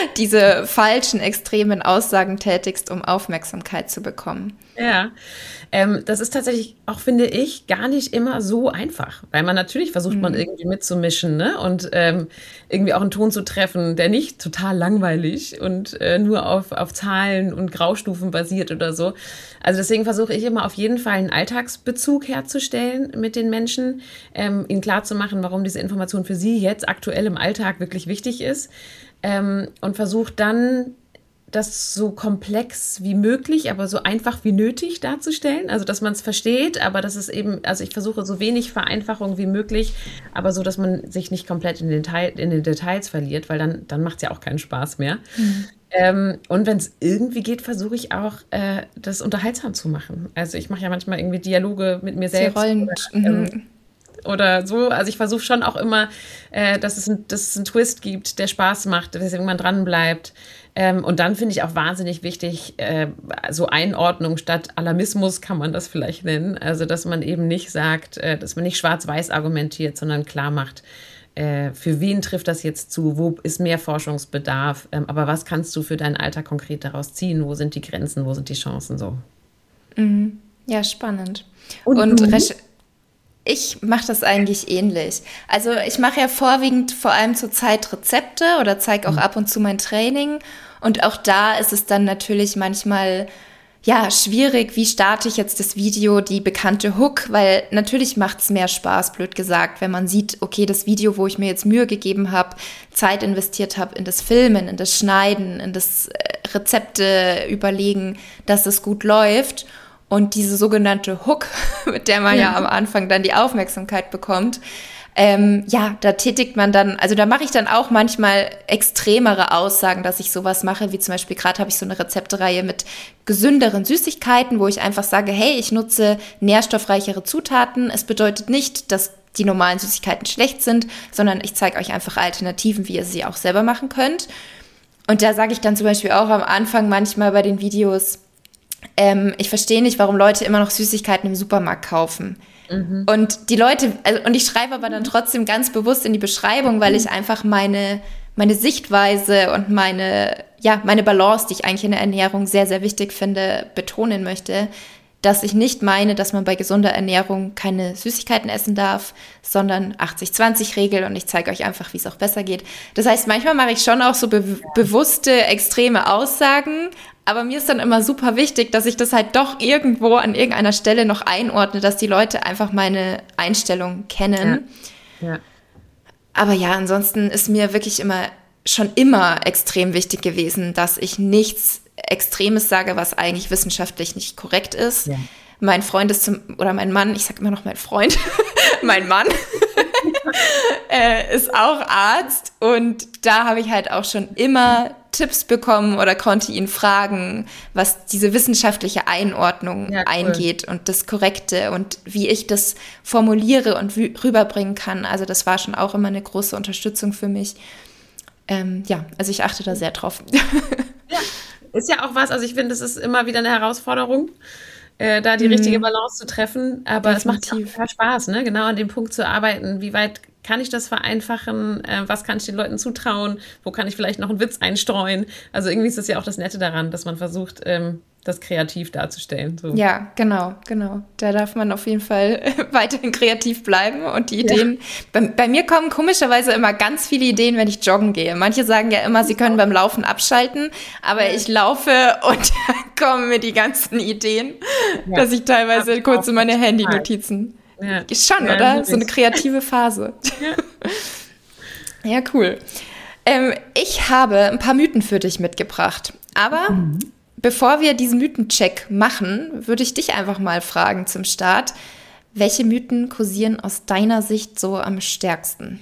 diese falschen, extremen Aussagen tätigst, um Aufmerksamkeit zu bekommen? Ja, ähm, das ist tatsächlich auch, finde ich, gar nicht immer so einfach, weil man natürlich versucht, man Mhm. irgendwie mitzumischen, ne? Und ähm, irgendwie auch einen Ton zu treffen, der nicht total langweilig und äh, nur auf, auf Zahlen und Graustufen basiert oder so. Also deswegen versuche ich immer auf jeden Fall einen Alltagsbezug herzustellen mit den Menschen, ähm, ihnen klarzumachen, warum diese Information für sie jetzt aktuell im Alltag wirklich wichtig ist, ähm, und versuche dann das so komplex wie möglich, aber so einfach wie nötig darzustellen. Also, dass man es versteht, aber dass es eben, also ich versuche so wenig Vereinfachung wie möglich, aber so, dass man sich nicht komplett in den, Teil, in den Details verliert, weil dann, dann macht es ja auch keinen Spaß mehr. Ähm, und wenn es irgendwie geht, versuche ich auch, äh, das unterhaltsam zu machen. Also ich mache ja manchmal irgendwie Dialoge mit mir Die selbst Rollen. oder, ähm, Mhm. oder so. Also ich versuche schon auch immer, äh, dass es, ein, dass es einen Twist gibt, der Spaß macht, dass irgendwann dran bleibt. Ähm, und dann finde ich auch wahnsinnig wichtig, äh, so Einordnung statt Alarmismus kann man das vielleicht nennen. Also dass man eben nicht sagt, äh, dass man nicht schwarz-weiß argumentiert, sondern klar macht, äh, für wen trifft das jetzt zu, wo ist mehr Forschungsbedarf, ähm, aber was kannst du für deinen Alltag konkret daraus ziehen, wo sind die Grenzen, wo sind die Chancen so. Mhm. Ja, spannend. Und Und du? Recherche. Ich mache das eigentlich ähnlich. Also ich mache ja vorwiegend vor allem zur Zeit Rezepte oder zeige auch ab und zu mein Training. Und auch da ist es dann natürlich manchmal ja schwierig, wie starte ich jetzt das Video, die bekannte Hook, weil natürlich macht es mehr Spaß, blöd gesagt, wenn man sieht, okay, das Video, wo ich mir jetzt Mühe gegeben habe, Zeit investiert habe in das Filmen, in das Schneiden, in das äh, Rezepte überlegen, dass es gut läuft. Und diese sogenannte Hook, mit der man ja, ja am Anfang dann die Aufmerksamkeit bekommt, ähm, ja, da tätigt man dann, also da mache ich dann auch manchmal extremere Aussagen, dass ich sowas mache, wie zum Beispiel gerade habe ich so eine Rezeptreihe mit gesünderen Süßigkeiten, wo ich einfach sage, hey, ich nutze nährstoffreichere Zutaten. Es bedeutet nicht, dass die normalen Süßigkeiten schlecht sind, sondern ich zeige euch einfach Alternativen, wie ihr sie auch selber machen könnt. Und da sage ich dann zum Beispiel auch am Anfang manchmal bei den Videos, Ähm, ich verstehe nicht, warum Leute immer noch Süßigkeiten im Supermarkt kaufen. Mhm. Und die Leute, also, und ich schreibe aber dann trotzdem ganz bewusst in die Beschreibung, weil ich einfach meine, meine Sichtweise und meine, ja, meine Balance, die ich eigentlich in der Ernährung sehr, sehr wichtig finde, betonen möchte, dass ich nicht meine, dass man bei gesunder Ernährung keine Süßigkeiten essen darf, sondern achtzig zwanzig Regel und ich zeige euch einfach, wie es auch besser geht. Das heißt, manchmal mache ich schon auch so be- bewusste, extreme Aussagen, aber mir ist dann immer super wichtig, dass ich das halt doch irgendwo an irgendeiner Stelle noch einordne, dass die Leute einfach meine Einstellung kennen. Ja. Ja. Aber ja, ansonsten ist mir wirklich immer, schon immer extrem wichtig gewesen, dass ich nichts Extremes sage, was eigentlich wissenschaftlich nicht korrekt ist. Ja. Mein Freund ist zum, oder mein Mann, ich sage immer noch mein Freund, mein Mann äh, ist auch Arzt und da habe ich halt auch schon immer Tipps bekommen oder konnte ihn fragen, was diese wissenschaftliche Einordnung ja, cool. eingeht und das Korrekte und wie ich das formuliere und wie, rüberbringen kann. Also das war schon auch immer eine große Unterstützung für mich. Ähm, ja, also ich achte da sehr drauf. Ja, ist ja auch was, also ich finde, es ist immer wieder eine Herausforderung, äh, da die mm. richtige Balance zu treffen, aber Definitiv. Es macht auch total Spaß, ne? Genau an dem Punkt zu arbeiten, wie weit kann ich das vereinfachen, äh, was kann ich den Leuten zutrauen, wo kann ich vielleicht noch einen Witz einstreuen, also irgendwie ist das ja auch das Nette daran, dass man versucht, ähm, das kreativ darzustellen. So. Ja, genau, genau. Da darf man auf jeden Fall weiterhin kreativ bleiben und die Ideen, ja. bei, bei mir kommen komischerweise immer ganz viele Ideen, wenn ich joggen gehe. Manche sagen ja immer, sie können beim Laufen abschalten, aber ja. ich laufe und dann kommen mir die ganzen Ideen, ja. dass ich teilweise ja, kurz in meine Handy-Notizen... Ja. Schon, ja, oder? So eine kreative Phase. Ja, ja cool. Ähm, ich habe ein paar Mythen für dich mitgebracht, aber... Mhm. Bevor wir diesen Mythencheck machen, würde ich dich einfach mal fragen zum Start. Welche Mythen kursieren aus deiner Sicht so am stärksten?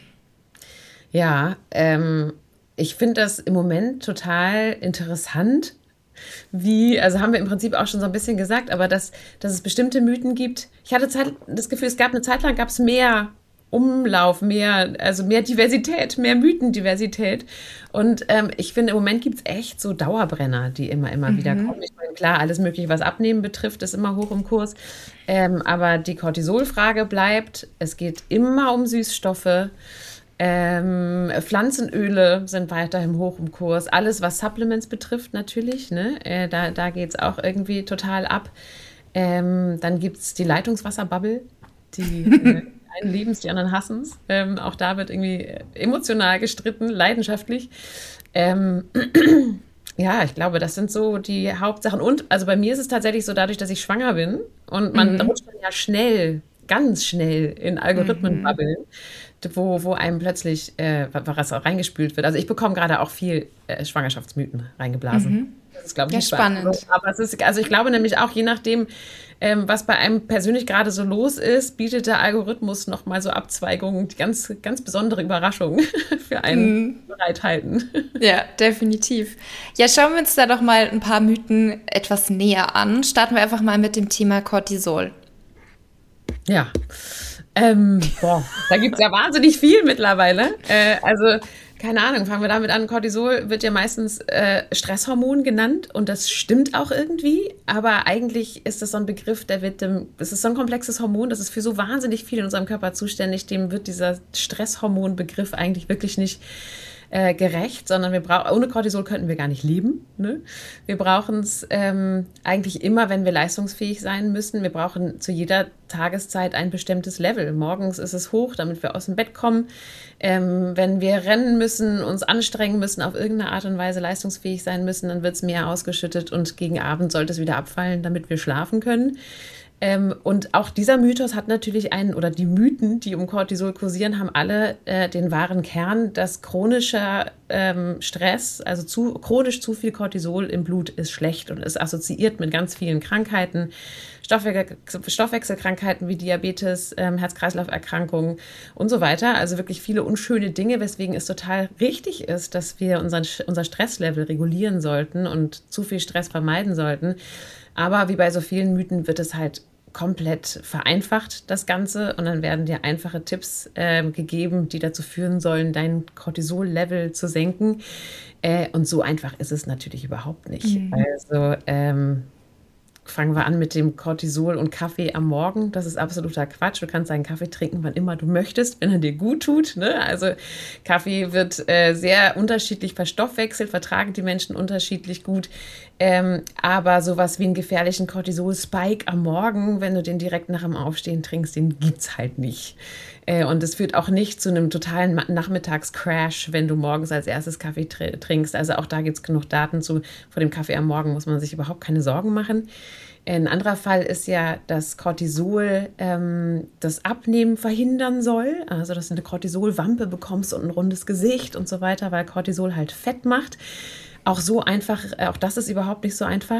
Ja, ähm, ich finde das im Moment total interessant, wie, also haben wir im Prinzip auch schon so ein bisschen gesagt, aber dass, dass es bestimmte Mythen gibt. Ich hatte Zeit, das Gefühl, es gab eine Zeit lang, gab es mehr Umlauf, mehr, also mehr Diversität, mehr Mythendiversität. Und ähm, ich finde, im Moment gibt es echt so Dauerbrenner, die immer, immer mhm. wieder kommen. Ich meine, klar, alles Mögliche, was Abnehmen betrifft, ist immer hoch im Kurs. Ähm, aber die Cortisolfrage bleibt. Es geht immer um Süßstoffe. Ähm, Pflanzenöle sind weiterhin hoch im Kurs. Alles, was Supplements betrifft, natürlich. Ne? Äh, da da geht es auch irgendwie total ab. Ähm, dann gibt es die Leitungswasserbubble, die äh, einen lieben es, die anderen hassen es. Ähm, auch da wird irgendwie emotional gestritten, leidenschaftlich. Ähm, ja, ich glaube, das sind so die Hauptsachen. Und also bei mir ist es tatsächlich so, dadurch, dass ich schwanger bin und man mhm. rutscht man ja schnell, ganz schnell in Algorithmenbubbeln, mhm. wo, wo einem plötzlich äh, was reingespült wird. Also ich bekomme gerade auch viel äh, Schwangerschaftsmythen reingeblasen. Mhm. Das ist, glaube ich, ja, nicht spannend. Aber es ist, also ich glaube nämlich auch, je nachdem, ähm, was bei einem persönlich gerade so los ist, bietet der Algorithmus nochmal so Abzweigungen, die ganz, ganz besondere Überraschungen für einen mhm. bereithalten. Ja, definitiv. Ja, schauen wir uns da doch mal ein paar Mythen etwas näher an. Starten wir einfach mal mit dem Thema Cortisol. Ja, ähm, boah, da gibt es ja wahnsinnig viel mittlerweile. Äh, also keine Ahnung, fangen wir damit an. Cortisol wird ja meistens äh, Stresshormon genannt und das stimmt auch irgendwie, aber eigentlich ist das so ein Begriff, der wird dem, das ist so ein komplexes Hormon, das ist für so wahnsinnig viel in unserem Körper zuständig, dem wird dieser Stresshormonbegriff eigentlich wirklich nicht äh, gerecht, sondern wir brauchen, ohne Cortisol könnten wir gar nicht leben. Ne? Wir brauchen es ähm, eigentlich immer, wenn wir leistungsfähig sein müssen. Wir brauchen zu jeder Tageszeit ein bestimmtes Level. Morgens ist es hoch, damit wir aus dem Bett kommen. Ähm, wenn wir rennen müssen, uns anstrengen müssen, auf irgendeine Art und Weise leistungsfähig sein müssen, dann wird es mehr ausgeschüttet und gegen Abend sollte es wieder abfallen, damit wir schlafen können. Ähm, und auch dieser Mythos hat natürlich einen, oder die Mythen, die um Cortisol kursieren, haben alle äh, den wahren Kern, dass chronischer ähm, Stress, also zu, chronisch zu viel Cortisol im Blut ist schlecht und ist assoziiert mit ganz vielen Krankheiten, Stoffwe- Stoffwechselkrankheiten wie Diabetes, ähm, Herz-Kreislauf-Erkrankungen und so weiter. Also wirklich viele unschöne Dinge, weswegen es total richtig ist, dass wir unseren, unser Stresslevel regulieren sollten und zu viel Stress vermeiden sollten. Aber wie bei so vielen Mythen wird es halt komplett vereinfacht, das Ganze. Und dann werden dir einfache Tipps äh, gegeben, die dazu führen sollen, dein Cortisol-Level zu senken. Äh, und so einfach ist es natürlich überhaupt nicht. Mhm. Also ähm, fangen wir an mit dem Cortisol und Kaffee am Morgen. Das ist absoluter Quatsch. Du kannst deinen Kaffee trinken, wann immer du möchtest, wenn er dir gut tut. Ne? Also Kaffee wird äh, sehr unterschiedlich verstoffwechselt, vertragen die Menschen unterschiedlich gut. Ähm, aber sowas wie einen gefährlichen Cortisol-Spike am Morgen, wenn du den direkt nach dem Aufstehen trinkst, den gibt's halt nicht. Äh, und es führt auch nicht zu einem totalen Nachmittagscrash, wenn du morgens als erstes Kaffee tr- trinkst. Also auch da gibt's genug Daten zu. Vor dem Kaffee am Morgen muss man sich überhaupt keine Sorgen machen. Ein anderer Fall ist ja, dass Cortisol ähm, das Abnehmen verhindern soll. Also, dass du eine Cortisolwampe bekommst und ein rundes Gesicht und so weiter, weil Cortisol halt Fett macht. Auch so einfach, auch das ist überhaupt nicht so einfach.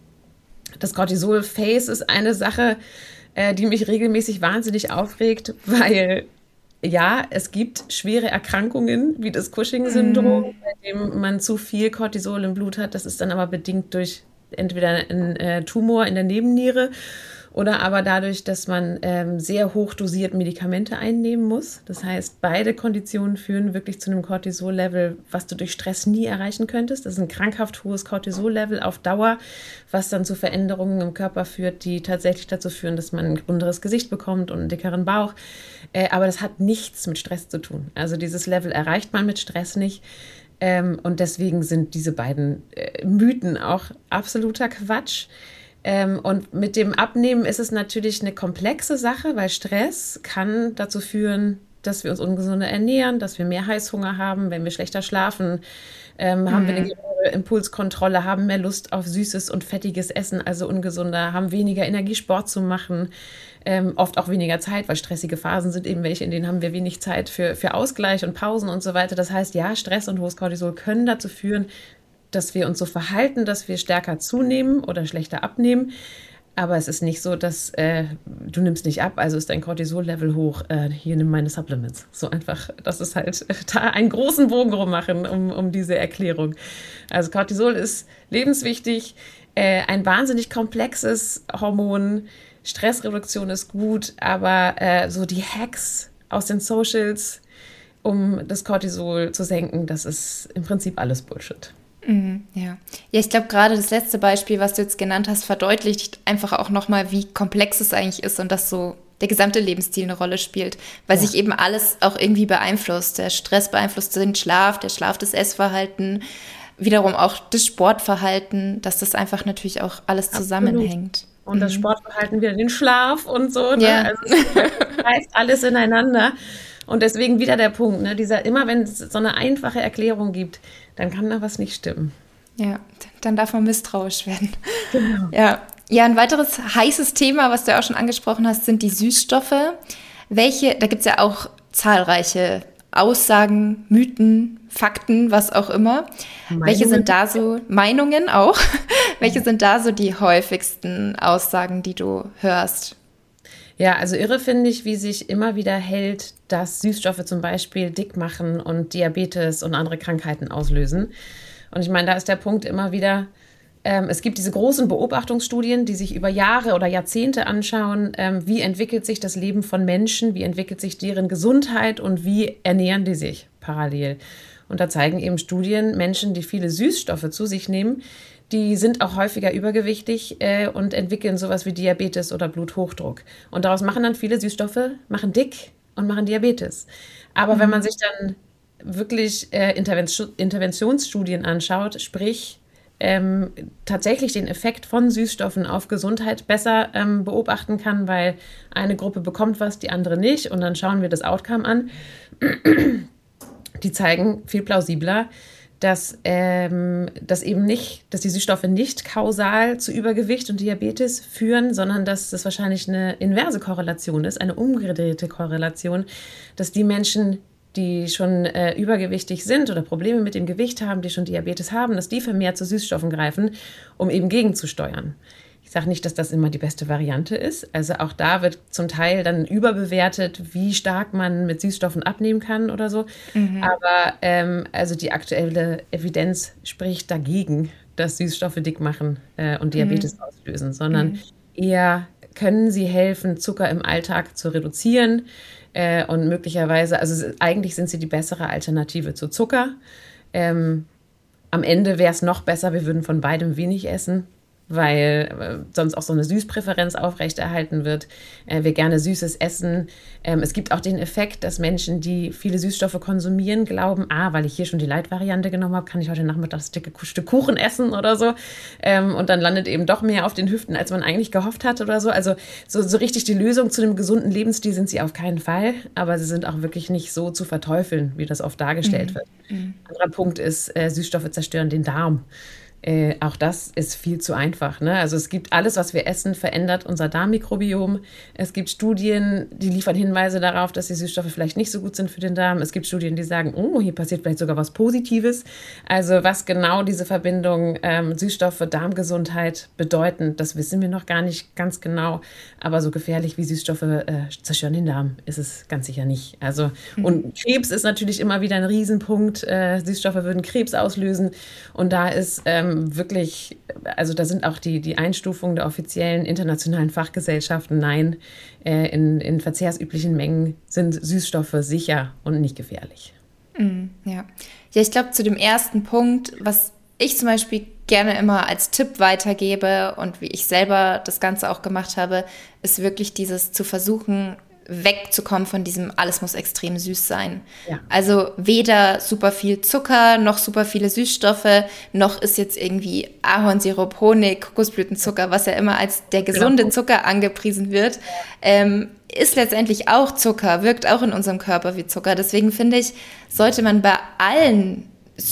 Das Cortisol-Face ist eine Sache, äh, die mich regelmäßig wahnsinnig aufregt, weil ja, es gibt schwere Erkrankungen wie das Cushing-Syndrom, mhm. bei dem man zu viel Cortisol im Blut hat. Das ist dann aber bedingt durch entweder ein äh, Tumor in der Nebenniere oder aber dadurch, dass man ähm, sehr hoch dosiert Medikamente einnehmen muss. Das heißt, beide Konditionen führen wirklich zu einem Cortisol-Level, was du durch Stress nie erreichen könntest. Das ist ein krankhaft hohes Cortisol-Level auf Dauer, was dann zu Veränderungen im Körper führt, die tatsächlich dazu führen, dass man ein runderes Gesicht bekommt und einen dickeren Bauch. Äh, aber das hat nichts mit Stress zu tun. Also dieses Level erreicht man mit Stress nicht. Ähm, und deswegen sind diese beiden äh, Mythen auch absoluter Quatsch. Ähm, und mit dem Abnehmen ist es natürlich eine komplexe Sache, weil Stress kann dazu führen, dass wir uns ungesunder ernähren, dass wir mehr Heißhunger haben, wenn wir schlechter schlafen, ähm, mhm. haben wir eine geringere Impulskontrolle, haben mehr Lust auf süßes und fettiges Essen, also ungesunder, haben weniger Energie, Sport zu machen, ähm, oft auch weniger Zeit, weil stressige Phasen sind eben welche, in denen haben wir wenig Zeit für, für Ausgleich und Pausen und so weiter. Das heißt, ja, Stress und hohes Cortisol können dazu führen, dass wir uns so verhalten, dass wir stärker zunehmen oder schlechter abnehmen. Aber es ist nicht so, dass äh, du nimmst nicht ab, also ist dein Cortisol-Level hoch, äh, hier nimm meine Supplements. So einfach, das ist halt äh, da einen großen Bogen rummachen um, um diese Erklärung. Also Cortisol ist lebenswichtig, äh, ein wahnsinnig komplexes Hormon. Stressreduktion ist gut, aber äh, so die Hacks, aus den Socials, um das Cortisol zu senken, das ist im Prinzip alles Bullshit. Mhm, ja. Ja, ich glaube, gerade das letzte Beispiel, was du jetzt genannt hast, verdeutlicht einfach auch nochmal, wie komplex es eigentlich ist und dass so der gesamte Lebensstil eine Rolle spielt, weil ja. sich eben alles auch irgendwie beeinflusst. Der Stress beeinflusst den Schlaf, der Schlaf das Essverhalten, wiederum auch das Sportverhalten, dass das einfach natürlich auch alles zusammenhängt. Absolut. Und das Sportverhalten wieder den Schlaf und so. Ne? Ja. Also es heißt alles ineinander. Und deswegen wieder der Punkt, ne? Dieser, immer wenn es so eine einfache Erklärung gibt, dann kann da was nicht stimmen. Ja, dann darf man misstrauisch werden. Genau. Ja. Ja, ein weiteres heißes Thema, was du auch schon angesprochen hast, sind die Süßstoffe. Welche, da gibt es ja auch zahlreiche Aussagen, Mythen, Fakten, was auch immer. Meinungen. Welche sind da so, Meinungen auch, welche sind da so die häufigsten Aussagen, die du hörst? Ja, also irre finde ich, wie sich immer wieder hält, dass Süßstoffe zum Beispiel dick machen und Diabetes und andere Krankheiten auslösen. Und ich meine, da ist der Punkt immer wieder, ähm, es gibt diese großen Beobachtungsstudien, die sich über Jahre oder Jahrzehnte anschauen, ähm, wie entwickelt sich das Leben von Menschen, wie entwickelt sich deren Gesundheit und wie ernähren die sich parallel. Und da zeigen eben Studien, Menschen, die viele Süßstoffe zu sich nehmen, die sind auch häufiger übergewichtig äh, und entwickeln sowas wie Diabetes oder Bluthochdruck. Und daraus machen dann viele Süßstoffe, machen dick und machen Diabetes. Aber mhm. wenn man sich dann wirklich äh, Intervention, Interventionsstudien anschaut, sprich ähm, tatsächlich den Effekt von Süßstoffen auf Gesundheit besser ähm, beobachten kann, weil eine Gruppe bekommt was, die andere nicht. Und dann schauen wir das Outcome an. Die zeigen viel plausibler, dass, ähm, dass eben nicht, dass die Süßstoffe nicht kausal zu Übergewicht und Diabetes führen, sondern dass das wahrscheinlich eine inverse Korrelation ist, eine umgedrehte Korrelation, dass die Menschen, die schon äh, übergewichtig sind oder Probleme mit dem Gewicht haben, die schon Diabetes haben, dass die vermehrt zu Süßstoffen greifen, um eben gegenzusteuern. Ich sage nicht, dass das immer die beste Variante ist. Also auch da wird zum Teil dann überbewertet, wie stark man mit Süßstoffen abnehmen kann oder so. Mhm. Aber ähm, also die aktuelle Evidenz spricht dagegen, dass Süßstoffe dick machen äh, und Diabetes mhm. auslösen, sondern mhm. eher können sie helfen, Zucker im Alltag zu reduzieren äh, und möglicherweise, also eigentlich sind sie die bessere Alternative zu Zucker. Ähm, am Ende wäre es noch besser, wir würden von beidem wenig essen, weil äh, sonst auch so eine Süßpräferenz aufrechterhalten wird. Äh, wir gerne Süßes essen. Ähm, es gibt auch den Effekt, dass Menschen, die viele Süßstoffe konsumieren, glauben, ah, weil ich hier schon die Light-Variante genommen habe, kann ich heute Nachmittag das dicke Stück Kuchen essen oder so. Ähm, und dann landet eben doch mehr auf den Hüften, als man eigentlich gehofft hat oder so. Also so, so richtig die Lösung zu einem gesunden Lebensstil sind sie auf keinen Fall, aber sie sind auch wirklich nicht so zu verteufeln, wie das oft dargestellt mhm. wird. Mhm. Anderer Punkt ist, äh, Süßstoffe zerstören den Darm. Äh, auch das ist viel zu einfach, ne? Also es gibt alles, was wir essen, verändert unser Darmmikrobiom. Es gibt Studien, die liefern Hinweise darauf, dass die Süßstoffe vielleicht nicht so gut sind für den Darm. Es gibt Studien, die sagen, oh, hier passiert vielleicht sogar was Positives. Also was genau diese Verbindung ähm, Süßstoffe, Darmgesundheit bedeuten, das wissen wir noch gar nicht ganz genau. Aber so gefährlich wie Süßstoffe äh, zerstören den Darm ist es ganz sicher nicht. Also mhm. und Krebs ist natürlich immer wieder ein Riesenpunkt. Äh, Süßstoffe würden Krebs auslösen und da ist ähm, wirklich, also da sind auch die, die Einstufungen der offiziellen internationalen Fachgesellschaften, nein, äh, in, in verkehrsüblichen Mengen sind Süßstoffe sicher und nicht gefährlich. Mm, ja. ja, ich glaube, zu dem ersten Punkt, was ich zum Beispiel gerne immer als Tipp weitergebe und wie ich selber das Ganze auch gemacht habe, ist wirklich dieses zu versuchen, wegzukommen von diesem, alles muss extrem süß sein. Ja. Also weder super viel Zucker, noch super viele Süßstoffe, noch ist jetzt irgendwie Ahornsirup, Honig, Kokosblütenzucker, was ja immer als der gesunde genau. Zucker angepriesen wird, ähm, ist letztendlich auch Zucker, wirkt auch in unserem Körper wie Zucker. Deswegen finde ich, sollte man bei allen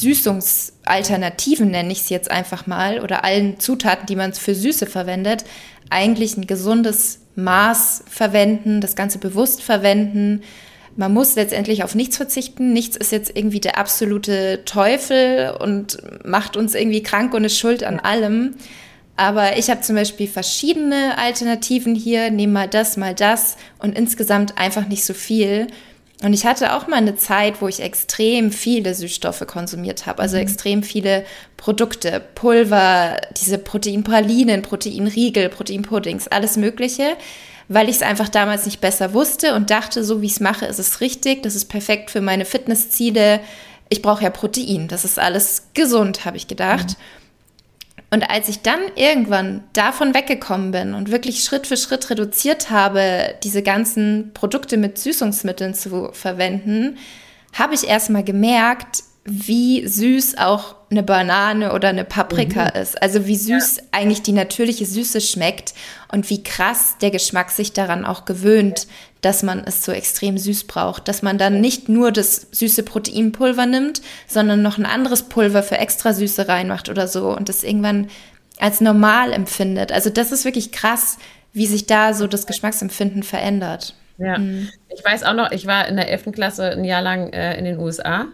Süßungsalternativen, nenne ich es jetzt einfach mal, oder allen Zutaten, die man für Süße verwendet, eigentlich ein gesundes Maß verwenden, das Ganze bewusst verwenden. Man muss letztendlich auf nichts verzichten. Nichts ist jetzt irgendwie der absolute Teufel und macht uns irgendwie krank und ist schuld an allem. Aber ich habe zum Beispiel verschiedene Alternativen hier, nehme mal das, mal das und insgesamt einfach nicht so viel. Und ich hatte auch mal eine Zeit, wo ich extrem viele Süßstoffe konsumiert habe, also mhm. extrem viele Produkte, Pulver, diese Proteinpralinen, Proteinriegel, Proteinpuddings, alles Mögliche, weil ich es einfach damals nicht besser wusste und dachte, so wie ich es mache, ist es richtig, das ist perfekt für meine Fitnessziele. Ich brauche ja Protein, das ist alles gesund, habe ich gedacht. Mhm. Und als ich dann irgendwann davon weggekommen bin und wirklich Schritt für Schritt reduziert habe, diese ganzen Produkte mit Süßungsmitteln zu verwenden, habe ich erstmal gemerkt, wie süß auch eine Banane oder eine Paprika mhm. ist. Also wie süß ja. eigentlich die natürliche Süße schmeckt und wie krass der Geschmack sich daran auch gewöhnt, dass man es so extrem süß braucht. Dass man dann nicht nur das süße Proteinpulver nimmt, sondern noch ein anderes Pulver für extra Süße reinmacht oder so und das irgendwann als normal empfindet. Also das ist wirklich krass, wie sich da so das Geschmacksempfinden verändert. Ja, mhm. Ich weiß auch noch, ich war in der elften Klasse ein Jahr lang äh, in den U S A.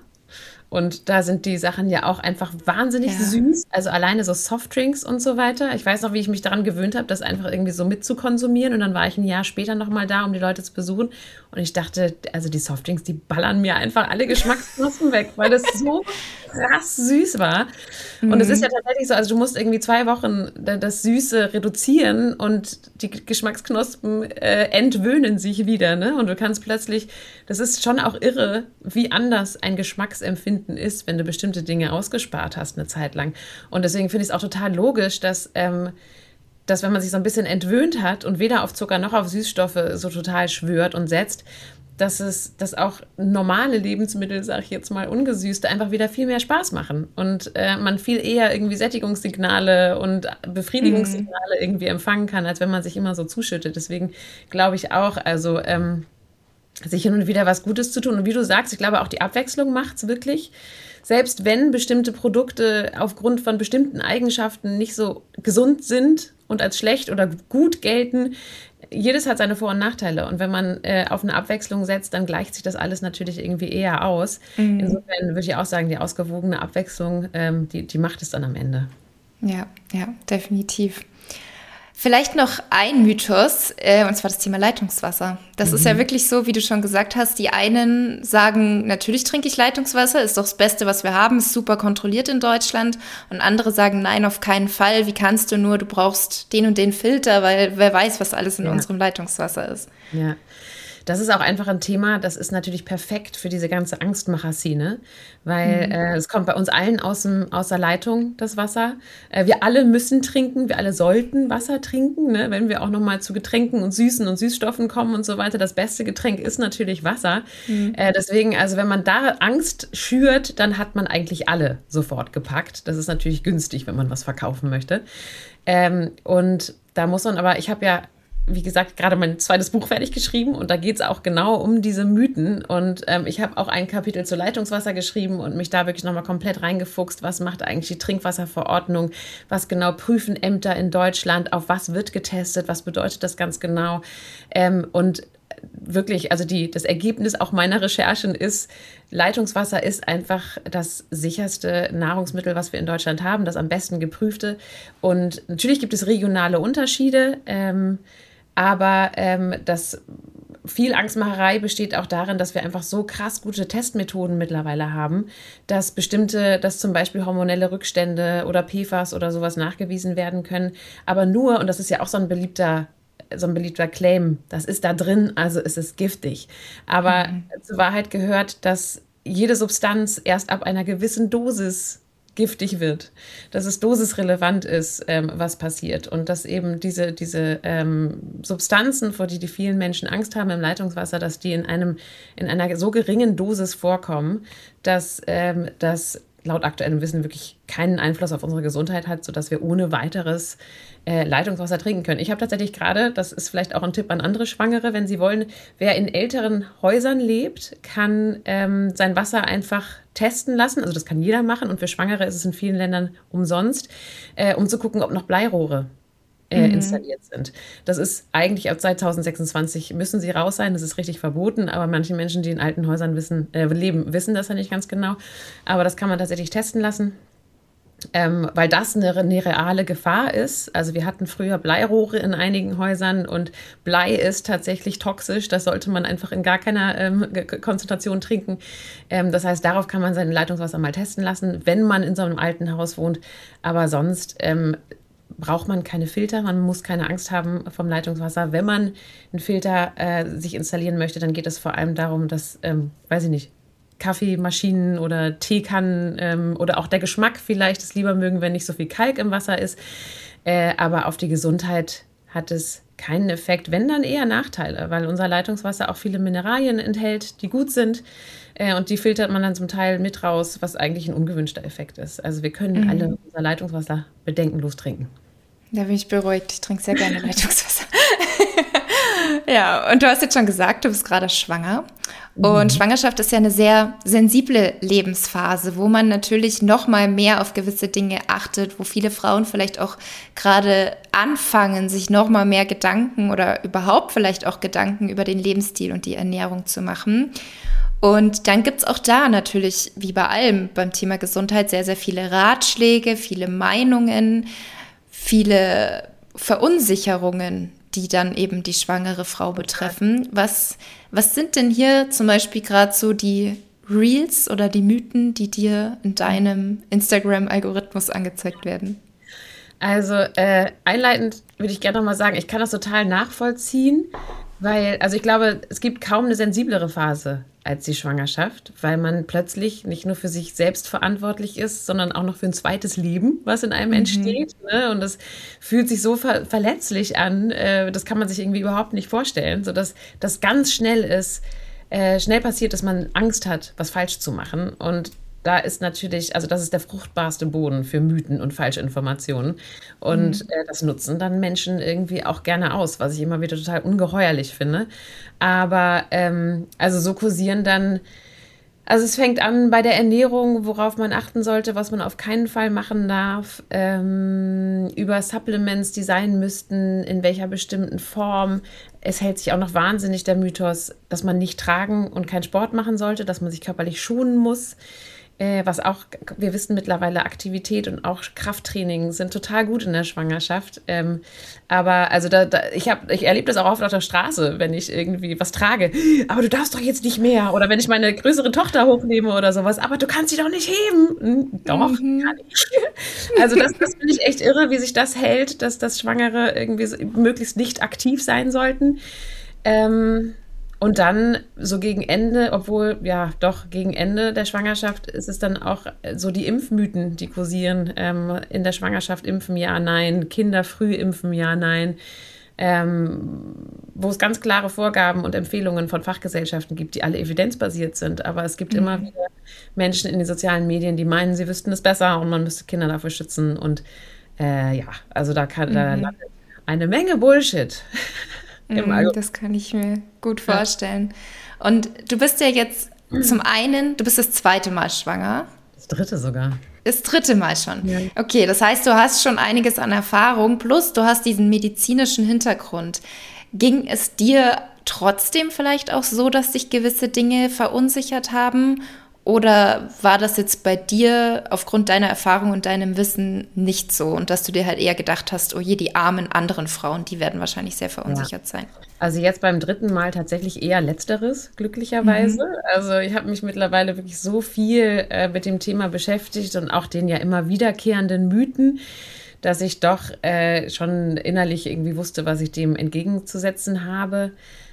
Und da sind die Sachen ja auch einfach wahnsinnig ja. süß. Also alleine so Softdrinks und so weiter. Ich weiß noch, wie ich mich daran gewöhnt habe, das einfach irgendwie so mitzukonsumieren. Und dann war ich ein Jahr später nochmal da, um die Leute zu besuchen. Und ich dachte, also die Softdrinks, die ballern mir einfach alle Geschmacksknospen weg, weil das so krass süß war. Mhm. Und es ist ja tatsächlich so, also du musst irgendwie zwei Wochen das Süße reduzieren und die Geschmacksknospen äh, entwöhnen sich wieder. Ne? Und du kannst plötzlich, das ist schon auch irre, wie anders ein Geschmacksempfinden ist, wenn du bestimmte Dinge ausgespart hast eine Zeit lang. Und deswegen finde ich es auch total logisch, dass, ähm, dass wenn man sich so ein bisschen entwöhnt hat und weder auf Zucker noch auf Süßstoffe so total schwört und setzt, dass es, dass auch normale Lebensmittel, sag ich jetzt mal, ungesüßte, einfach wieder viel mehr Spaß machen und äh, man viel eher irgendwie Sättigungssignale und Befriedigungssignale mhm. irgendwie empfangen kann, als wenn man sich immer so zuschüttet. Deswegen glaube ich auch, also ähm, sich hin und wieder was Gutes zu tun. Und wie du sagst, ich glaube auch die Abwechslung macht's wirklich. Selbst wenn bestimmte Produkte aufgrund von bestimmten Eigenschaften nicht so gesund sind und als schlecht oder gut gelten, jedes hat seine Vor- und Nachteile. Und wenn man äh, auf eine Abwechslung setzt, dann gleicht sich das alles natürlich irgendwie eher aus. Mhm. Insofern würde ich auch sagen, die ausgewogene Abwechslung, ähm, die, die macht es dann am Ende. Ja, ja, definitiv. Vielleicht noch ein Mythos, äh, und zwar das Thema Leitungswasser. Das mhm. ist ja wirklich so, wie du schon gesagt hast, die einen sagen, natürlich trinke ich Leitungswasser, ist doch das Beste, was wir haben, ist super kontrolliert in Deutschland. Und andere sagen, nein, auf keinen Fall, wie kannst du nur, du brauchst den und den Filter, weil wer weiß, was alles in ja. unserem Leitungswasser ist. Ja. Das ist auch einfach ein Thema, das ist natürlich perfekt für diese ganze Angstmacher-Szene, weil mhm. äh, es kommt bei uns allen aus, dem, aus der Leitung, das Wasser. Äh, wir alle müssen trinken, wir alle sollten Wasser trinken, ne? Wenn wir auch nochmal zu Getränken und Süßen und Süßstoffen kommen und so weiter. Das beste Getränk ist natürlich Wasser. Mhm. Äh, deswegen, also wenn man da Angst schürt, dann hat man eigentlich alle sofort gepackt. Das ist natürlich günstig, wenn man was verkaufen möchte. Ähm, und da muss man aber, ich habe ja wie gesagt, gerade mein zweites Buch fertig geschrieben und da geht es auch genau um diese Mythen und ähm, ich habe auch ein Kapitel zu Leitungswasser geschrieben und mich da wirklich nochmal komplett reingefuchst, was macht eigentlich die Trinkwasserverordnung, was genau prüfen Ämter in Deutschland, auf was wird getestet, was bedeutet das ganz genau ähm, und wirklich, also die, das Ergebnis auch meiner Recherchen ist, Leitungswasser ist einfach das sicherste Nahrungsmittel, was wir in Deutschland haben, das am besten geprüfte und natürlich gibt es regionale Unterschiede, ähm, aber ähm, das viel Angstmacherei besteht auch darin, dass wir einfach so krass gute Testmethoden mittlerweile haben, dass bestimmte, dass zum Beispiel hormonelle Rückstände oder P F A S oder sowas nachgewiesen werden können. Aber nur, und das ist ja auch so ein beliebter, so ein beliebter Claim, das ist da drin, also ist es giftig. Aber mhm. zur Wahrheit gehört, dass jede Substanz erst ab einer gewissen Dosis giftig wird, dass es dosisrelevant ist, ähm, was passiert und dass eben diese, diese ähm, Substanzen, vor die die vielen Menschen Angst haben im Leitungswasser, dass die in einem in einer so geringen Dosis vorkommen, dass ähm, das laut aktuellem Wissen wirklich keinen Einfluss auf unsere Gesundheit hat, sodass wir ohne weiteres äh, Leitungswasser trinken können. Ich habe tatsächlich gerade, das ist vielleicht auch ein Tipp an andere Schwangere, wenn sie wollen, wer in älteren Häusern lebt, kann ähm, sein Wasser einfach testen lassen. Also das kann jeder machen und für Schwangere ist es in vielen Ländern umsonst, äh, um zu gucken, ob noch Bleirohre äh, mhm. installiert sind. Das ist eigentlich ab zwanzig sechsundzwanzig müssen sie raus sein, das ist richtig verboten, aber manche Menschen, die in alten Häusern wissen, äh, leben, wissen das ja nicht ganz genau. Aber das kann man tatsächlich testen lassen. Ähm, weil das eine, eine reale Gefahr ist. Also wir hatten früher Bleirohre in einigen Häusern und Blei ist tatsächlich toxisch. Das sollte man einfach in gar keiner ähm, Konzentration trinken. Ähm, das heißt, darauf kann man sein Leitungswasser mal testen lassen, wenn man in so einem alten Haus wohnt. Aber sonst ähm, braucht man keine Filter, man muss keine Angst haben vom Leitungswasser. Wenn man einen Filter äh, sich installieren möchte, dann geht es vor allem darum, dass, ähm, weiß ich nicht, Kaffeemaschinen oder Teekannen ähm, oder auch der Geschmack vielleicht es lieber mögen, wenn nicht so viel Kalk im Wasser ist. Äh, aber auf die Gesundheit hat es keinen Effekt, wenn dann eher Nachteile, weil unser Leitungswasser auch viele Mineralien enthält, die gut sind. Äh, und die filtert man dann zum Teil mit raus, was eigentlich ein ungewünschter Effekt ist. Also wir können mhm. alle unser Leitungswasser bedenkenlos trinken. Da bin ich beruhigt. Ich trinke sehr gerne Leitungswasser. Ja, und du hast jetzt schon gesagt, du bist gerade schwanger. Und mhm. Schwangerschaft ist ja eine sehr sensible Lebensphase, wo man natürlich noch mal mehr auf gewisse Dinge achtet, wo viele Frauen vielleicht auch gerade anfangen, sich noch mal mehr Gedanken oder überhaupt vielleicht auch Gedanken über den Lebensstil und die Ernährung zu machen. Und dann gibt's auch da natürlich, wie bei allem beim Thema Gesundheit, sehr, sehr viele Ratschläge, viele Meinungen, viele Verunsicherungen, die dann eben die schwangere Frau betreffen. Was, was sind denn hier zum Beispiel gerade so die Reels oder die Mythen, die dir in deinem Instagram-Algorithmus angezeigt werden? Also äh, einleitend würde ich gerne noch mal sagen, ich kann das total nachvollziehen, weil, also ich glaube, es gibt kaum eine sensiblere Phase als die Schwangerschaft, weil man plötzlich nicht nur für sich selbst verantwortlich ist, sondern auch noch für ein zweites Leben, was in einem mhm. entsteht. Ne? Und das fühlt sich so ver- verletzlich an, äh, das kann man sich irgendwie überhaupt nicht vorstellen, sodass das ganz schnell ist, äh, schnell passiert, dass man Angst hat, was falsch zu machen. Und da ist natürlich, also das ist der fruchtbarste Boden für Mythen und falsche Informationen. Und mhm. äh, das nutzen dann Menschen irgendwie auch gerne aus, was ich immer wieder total ungeheuerlich finde. Aber ähm, also so kursieren dann, also es fängt an bei der Ernährung, worauf man achten sollte, was man auf keinen Fall machen darf, ähm, über Supplements, die sein müssten, in welcher bestimmten Form. Es hält sich auch noch wahnsinnig der Mythos, dass man nicht tragen und keinen Sport machen sollte, dass man sich körperlich schonen muss. Äh, was auch, wir wissen mittlerweile, Aktivität und auch Krafttraining sind total gut in der Schwangerschaft. Ähm, aber also da, da, ich, hab, ich erlebe das auch oft auf der Straße, wenn ich irgendwie was trage. Aber du darfst doch jetzt nicht mehr. Oder wenn ich meine größere Tochter hochnehme oder sowas. Aber du kannst sie doch nicht heben. Hm, doch, mhm. kann ich. Also das, das finde ich echt irre, wie sich das hält, dass das Schwangere irgendwie so, möglichst nicht aktiv sein sollten. Ähm, Und dann so gegen Ende, obwohl, ja, doch, gegen Ende der Schwangerschaft ist es dann auch so die Impfmythen, die kursieren. Ähm, in der Schwangerschaft impfen, ja, nein. Kinder früh impfen, ja, nein. Ähm, wo es ganz klare Vorgaben und Empfehlungen von Fachgesellschaften gibt, die alle evidenzbasiert sind. Aber es gibt mhm. immer wieder Menschen in den sozialen Medien, die meinen, sie wüssten es besser und man müsste Kinder dafür schützen. Und äh, ja, also da kann mhm. da landet eine Menge Bullshit. Das kann ich mir gut vorstellen. Ja. Und du bist ja jetzt zum einen, du bist das zweite Mal schwanger. Das dritte sogar. Das dritte Mal schon. Ja. Okay, das heißt, du hast schon einiges an Erfahrung, plus du hast diesen medizinischen Hintergrund. Ging es dir trotzdem vielleicht auch so, dass dich gewisse Dinge verunsichert haben? Oder war das jetzt bei dir aufgrund deiner Erfahrung und deinem Wissen nicht so? Und dass du dir halt eher gedacht hast, oh je, die armen anderen Frauen, die werden wahrscheinlich sehr verunsichert ja. sein. Also jetzt beim dritten Mal tatsächlich eher Letzteres, glücklicherweise. Mhm. Also ich habe mich mittlerweile wirklich so viel äh, mit dem Thema beschäftigt und auch den ja immer wiederkehrenden Mythen, dass ich doch äh, schon innerlich irgendwie wusste, was ich dem entgegenzusetzen habe.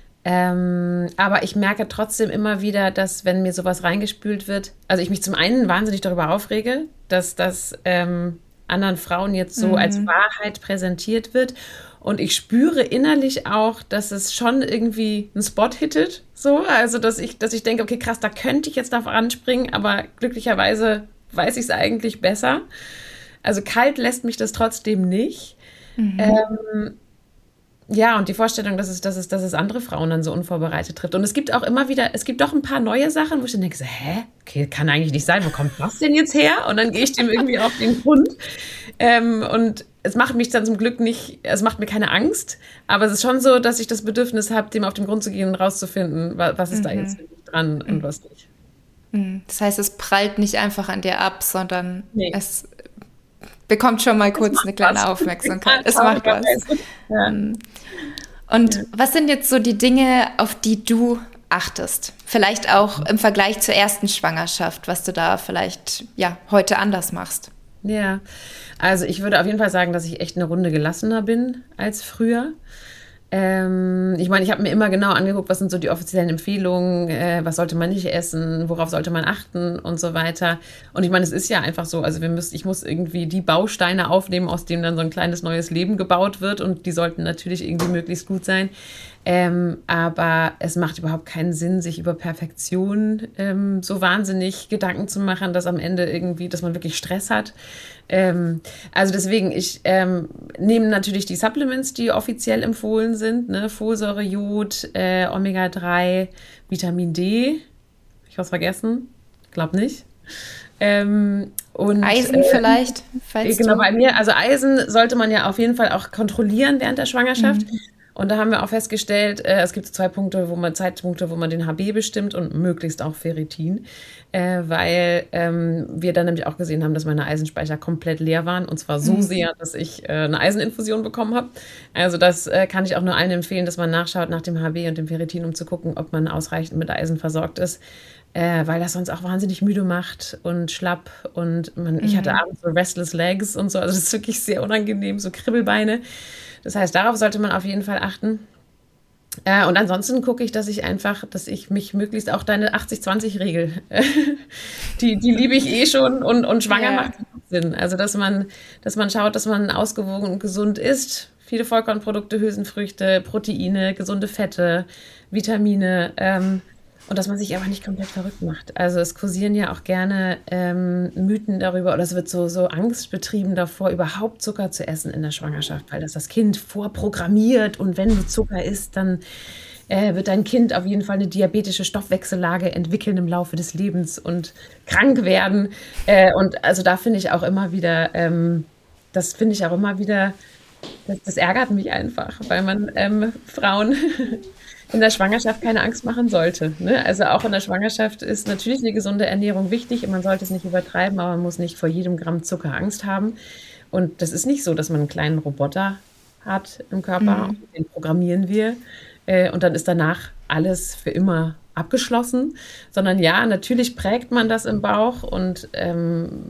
Ähm, aber ich merke trotzdem immer wieder, dass wenn mir sowas reingespült wird, also ich mich zum einen wahnsinnig darüber aufrege, dass das ähm, anderen Frauen jetzt so mhm. als Wahrheit präsentiert wird und ich spüre innerlich auch, dass es schon irgendwie einen Spot hittet, so, also dass ich, dass ich denke, okay krass, da könnte ich jetzt drauf anspringen, aber glücklicherweise weiß ich es eigentlich besser. Also kalt lässt mich das trotzdem nicht. Mhm. Ähm, Ja, und die Vorstellung, dass es, dass, es, dass es andere Frauen dann so unvorbereitet trifft. Und es gibt auch immer wieder, es gibt doch ein paar neue Sachen, wo ich dann denke, so, hä? Okay, kann eigentlich nicht sein, wo kommt das denn jetzt her? Und dann gehe ich dem irgendwie auf den Grund. Ähm, und es macht mich dann zum Glück nicht, es macht mir keine Angst, aber es ist schon so, dass ich das Bedürfnis habe, dem auf den Grund zu gehen und rauszufinden, was ist mhm. da jetzt wirklich dran mhm. und was nicht. Das heißt, es prallt nicht einfach an dir ab, sondern nee. es bekommt schon mal kurz eine kleine was. Aufmerksamkeit. Es macht was. Ja. Und ja. was sind jetzt so die Dinge, auf die du achtest? Vielleicht auch im Vergleich zur ersten Schwangerschaft, was du da vielleicht ja heute anders machst? Ja, also ich würde auf jeden Fall sagen, dass ich echt eine Runde gelassener bin als früher. Ähm, ich meine, ich habe mir immer genau angeguckt, was sind so die offiziellen Empfehlungen, äh, was sollte man nicht essen, worauf sollte man achten und so weiter. Und ich meine, es ist ja einfach so, also wir müssen, ich muss irgendwie die Bausteine aufnehmen, aus denen dann so ein kleines neues Leben gebaut wird und die sollten natürlich irgendwie möglichst gut sein. Ähm, aber es macht überhaupt keinen Sinn, sich über Perfektion ähm, so wahnsinnig Gedanken zu machen, dass am Ende irgendwie, dass man wirklich Stress hat. Ähm, also deswegen, ich ähm, nehme natürlich die Supplements, die offiziell empfohlen sind, ne? Folsäure, Jod, äh, Omega drei, Vitamin D. Hab ich was vergessen? Glaub nicht. Ähm, und, Eisen äh, vielleicht, falls genau, du... bei mir, also Eisen sollte man ja auf jeden Fall auch kontrollieren während der Schwangerschaft. Mhm. Und da haben wir auch festgestellt, äh, es gibt zwei Punkte, wo man Zeitpunkte, wo man den H B bestimmt und möglichst auch Ferritin, äh, weil ähm, wir dann nämlich auch gesehen haben, dass meine Eisenspeicher komplett leer waren und zwar so Mhm. sehr, dass ich äh, eine Eiseninfusion bekommen habe. Also das äh, kann ich auch nur allen empfehlen, dass man nachschaut nach dem H B und dem Ferritin, um zu gucken, ob man ausreichend mit Eisen versorgt ist. Äh, weil das sonst auch wahnsinnig müde macht und schlapp und man, ich hatte Mhm. abends so restless legs und so, also das ist wirklich sehr unangenehm, so Kribbelbeine. Das heißt, darauf sollte man auf jeden Fall achten. Äh, und ansonsten gucke ich, dass ich einfach, dass ich mich möglichst auch deine achtzig zwanzig Regel, die, die liebe ich eh schon und, und schwanger Ja. macht Sinn. Also, dass man, dass man schaut, dass man ausgewogen und gesund isst. Viele Vollkornprodukte, Hülsenfrüchte, Proteine, gesunde Fette, Vitamine, ähm, und dass man sich aber nicht komplett verrückt macht. Also es kursieren ja auch gerne ähm, Mythen darüber, oder es wird so, so Angst betrieben davor, überhaupt Zucker zu essen in der Schwangerschaft, weil das das Kind vorprogrammiert und wenn du Zucker isst, dann äh, wird dein Kind auf jeden Fall eine diabetische Stoffwechsellage entwickeln im Laufe des Lebens und krank werden. Äh, und also da finde ich auch immer wieder, ähm, das finde ich auch immer wieder, das, das ärgert mich einfach, weil man ähm, Frauen in der Schwangerschaft keine Angst machen sollte. Ne? Also auch in der Schwangerschaft ist natürlich eine gesunde Ernährung wichtig und man sollte es nicht übertreiben, aber man muss nicht vor jedem Gramm Zucker Angst haben. Und das ist nicht so, dass man einen kleinen Roboter hat im Körper, Mhm. den programmieren wir äh, und dann ist danach alles für immer abgeschlossen, sondern ja, natürlich prägt man das im Bauch und ähm,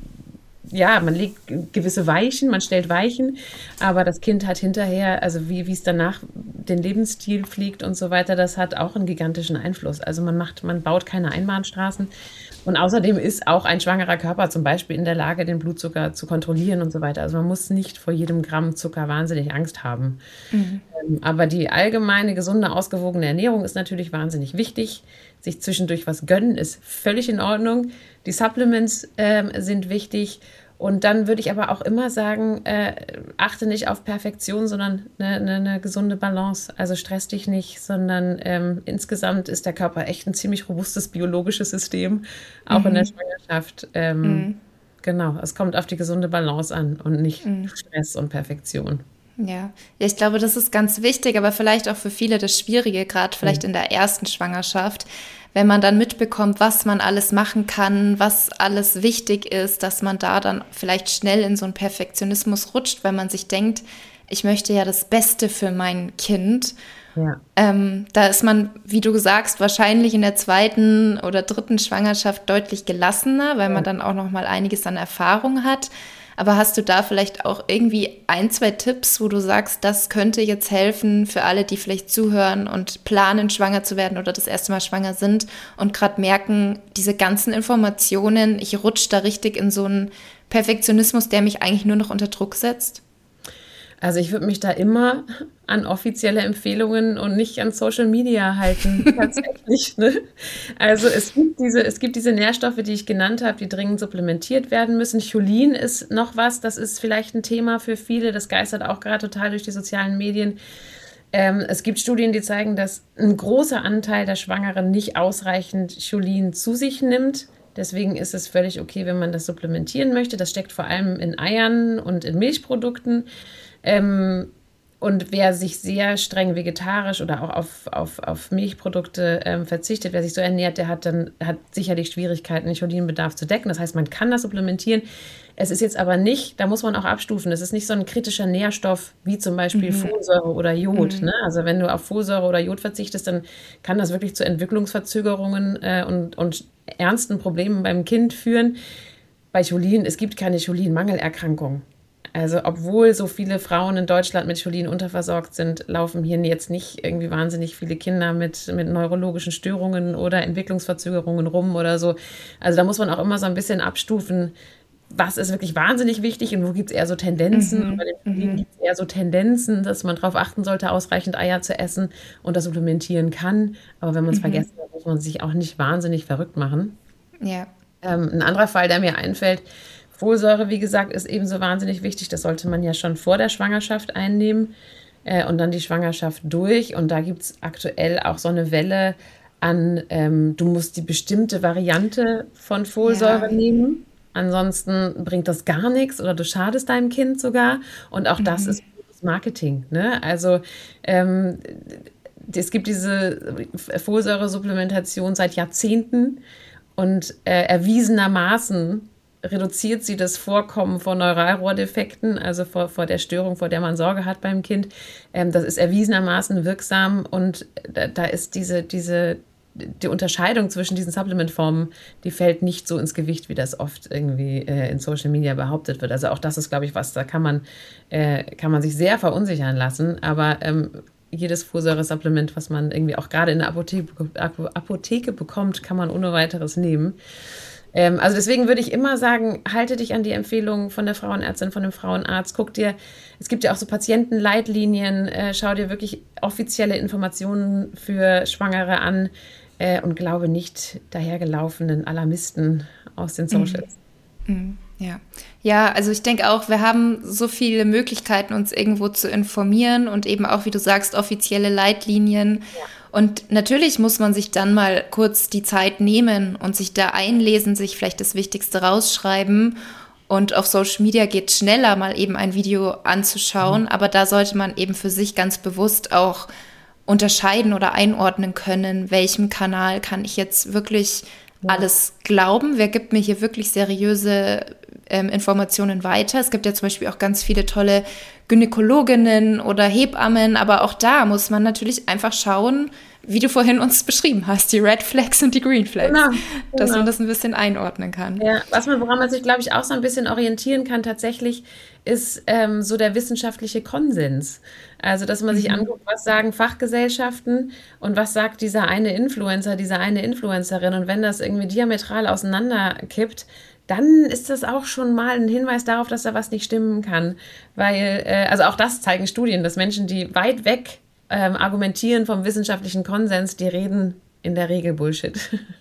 ja, man legt gewisse Weichen, man stellt Weichen, aber das Kind hat hinterher, also wie, wie es danach den Lebensstil pflegt und so weiter, das hat auch einen gigantischen Einfluss. Also man macht, man baut keine Einbahnstraßen. Und außerdem ist auch ein schwangerer Körper zum Beispiel in der Lage, den Blutzucker zu kontrollieren und so weiter. Also man muss nicht vor jedem Gramm Zucker wahnsinnig Angst haben. Mhm. Ähm, Aber die allgemeine, gesunde, ausgewogene Ernährung ist natürlich wahnsinnig wichtig. Sich zwischendurch was gönnen ist völlig in Ordnung. Die Supplements ähm, sind wichtig. Und dann würde ich aber auch immer sagen, äh, achte nicht auf Perfektion, sondern eine, eine, eine gesunde Balance. Also stress dich nicht, sondern ähm, insgesamt ist der Körper echt ein ziemlich robustes biologisches System, auch in der Mhm. Schwangerschaft. Ähm, Mhm. genau, es kommt auf die gesunde Balance an und nicht Mhm. Stress und Perfektion. Ja. Ja, ich glaube, das ist ganz wichtig, aber vielleicht auch für viele das Schwierige, gerade vielleicht in der ersten Schwangerschaft, wenn man dann mitbekommt, was man alles machen kann, was alles wichtig ist, dass man da dann vielleicht schnell in so einen Perfektionismus rutscht, weil man sich denkt, ich möchte ja das Beste für mein Kind. Ja. Ähm, da ist man, wie du sagst, wahrscheinlich in der zweiten oder dritten Schwangerschaft deutlich gelassener, weil man dann auch noch mal einiges an Erfahrung hat. Aber hast du da vielleicht auch irgendwie ein, zwei Tipps, wo du sagst, das könnte jetzt helfen für alle, die vielleicht zuhören und planen, schwanger zu werden oder das erste Mal schwanger sind und gerade merken, diese ganzen Informationen, ich rutsche da richtig in so einen Perfektionismus, der mich eigentlich nur noch unter Druck setzt? Also ich würde mich da immer an offizielle Empfehlungen und nicht an Social Media halten, tatsächlich. Ne? Also es gibt diese, es gibt diese Nährstoffe, die ich genannt habe, die dringend supplementiert werden müssen. Cholin ist noch was, das ist vielleicht ein Thema für viele, das geistert auch gerade total durch die sozialen Medien. Ähm, es gibt Studien, die zeigen, dass ein großer Anteil der Schwangeren nicht ausreichend Cholin zu sich nimmt. Deswegen ist es völlig okay, wenn man das supplementieren möchte. Das steckt vor allem in Eiern und in Milchprodukten. Ähm, und wer sich sehr streng vegetarisch oder auch auf, auf, auf Milchprodukte ähm, verzichtet, wer sich so ernährt, der hat dann hat sicherlich Schwierigkeiten, den Cholinbedarf zu decken. Das heißt, man kann das supplementieren. Es ist jetzt aber nicht, da muss man auch abstufen, es ist nicht so ein kritischer Nährstoff wie zum Beispiel Mhm. Folsäure oder Jod. Mhm. Ne? Also wenn du auf Folsäure oder Jod verzichtest, dann kann das wirklich zu Entwicklungsverzögerungen äh, und, und ernsten Problemen beim Kind führen. bei Cholin, es gibt keine Cholin-Mangelerkrankung. Also obwohl so viele Frauen in Deutschland mit Cholin unterversorgt sind, laufen hier jetzt nicht irgendwie wahnsinnig viele Kinder mit, mit neurologischen Störungen oder Entwicklungsverzögerungen rum oder so. Also da muss man auch immer so ein bisschen abstufen, was ist wirklich wahnsinnig wichtig und wo gibt es eher so Tendenzen. Mhm. Bei den Cholin Mhm. gibt es eher so Tendenzen, dass man darauf achten sollte, ausreichend Eier zu essen und das supplementieren kann. Aber wenn man es Mhm. vergessen hat, muss man sich auch nicht wahnsinnig verrückt machen. Ja. Ähm, ein anderer Fall, der mir einfällt, Folsäure, wie gesagt, ist ebenso wahnsinnig wichtig. Das sollte man ja schon vor der Schwangerschaft einnehmen äh, und dann die Schwangerschaft durch. Und da gibt es aktuell auch so eine Welle an, ähm, du musst die bestimmte Variante von Folsäure Ja. nehmen. Ansonsten bringt das gar nichts oder du schadest deinem Kind sogar. Und auch das Mhm. ist gutes Marketing. Ne? Also ähm, es gibt diese Folsäure-Supplementation seit Jahrzehnten und äh, erwiesenermaßen reduziert sie das Vorkommen von Neuralrohrdefekten, also vor, vor der Störung, vor der man Sorge hat beim Kind. Ähm, das ist erwiesenermaßen wirksam und da, da ist diese, diese, die Unterscheidung zwischen diesen Supplementformen, die fällt nicht so ins Gewicht, wie das oft irgendwie äh, in Social Media behauptet wird. Also auch das ist, glaube ich, was, da kann man, äh, kann man sich sehr verunsichern lassen, aber ähm, jedes Folsäure-Supplement, was man irgendwie auch gerade in der Apotheke, Apotheke bekommt, kann man ohne weiteres nehmen. Ähm, also deswegen würde ich immer sagen, halte dich an die Empfehlungen von der Frauenärztin, von dem Frauenarzt. Guck dir, es gibt ja auch so Patientenleitlinien, äh, schau dir wirklich offizielle Informationen für Schwangere an äh, und glaube nicht dahergelaufenen Alarmisten aus den Socials. Mhm. Ja. Ja, also ich denke auch, wir haben so viele Möglichkeiten, uns irgendwo zu informieren und eben auch, wie du sagst, offizielle Leitlinien. Und natürlich muss man sich dann mal kurz die Zeit nehmen und sich da einlesen, sich vielleicht das Wichtigste rausschreiben. Und auf Social Media geht es schneller, mal eben ein Video anzuschauen. Mhm. Aber da sollte man eben für sich ganz bewusst auch unterscheiden oder einordnen können, welchem Kanal kann ich jetzt wirklich ja. alles glauben. Wer gibt mir hier wirklich seriöse ähm, Informationen weiter? Es gibt ja zum Beispiel auch ganz viele tolle Gynäkologinnen oder Hebammen, aber auch da muss man natürlich einfach schauen, wie du vorhin uns beschrieben hast, die Red Flags und die Green Flags, genau, genau. dass man das ein bisschen einordnen kann. Ja, was man, woran man sich, glaube ich, auch so ein bisschen orientieren kann tatsächlich, ist ähm, so der wissenschaftliche Konsens. Also, dass man sich mhm. anguckt, was sagen Fachgesellschaften und was sagt dieser eine Influencer, diese eine Influencerin. Und wenn das irgendwie diametral auseinanderkippt, dann ist das auch schon mal ein Hinweis darauf, dass da was nicht stimmen kann. Weil, äh, also auch das zeigen Studien, dass Menschen, die weit weg ähm, argumentieren vom wissenschaftlichen Konsens, die reden in der Regel Bullshit.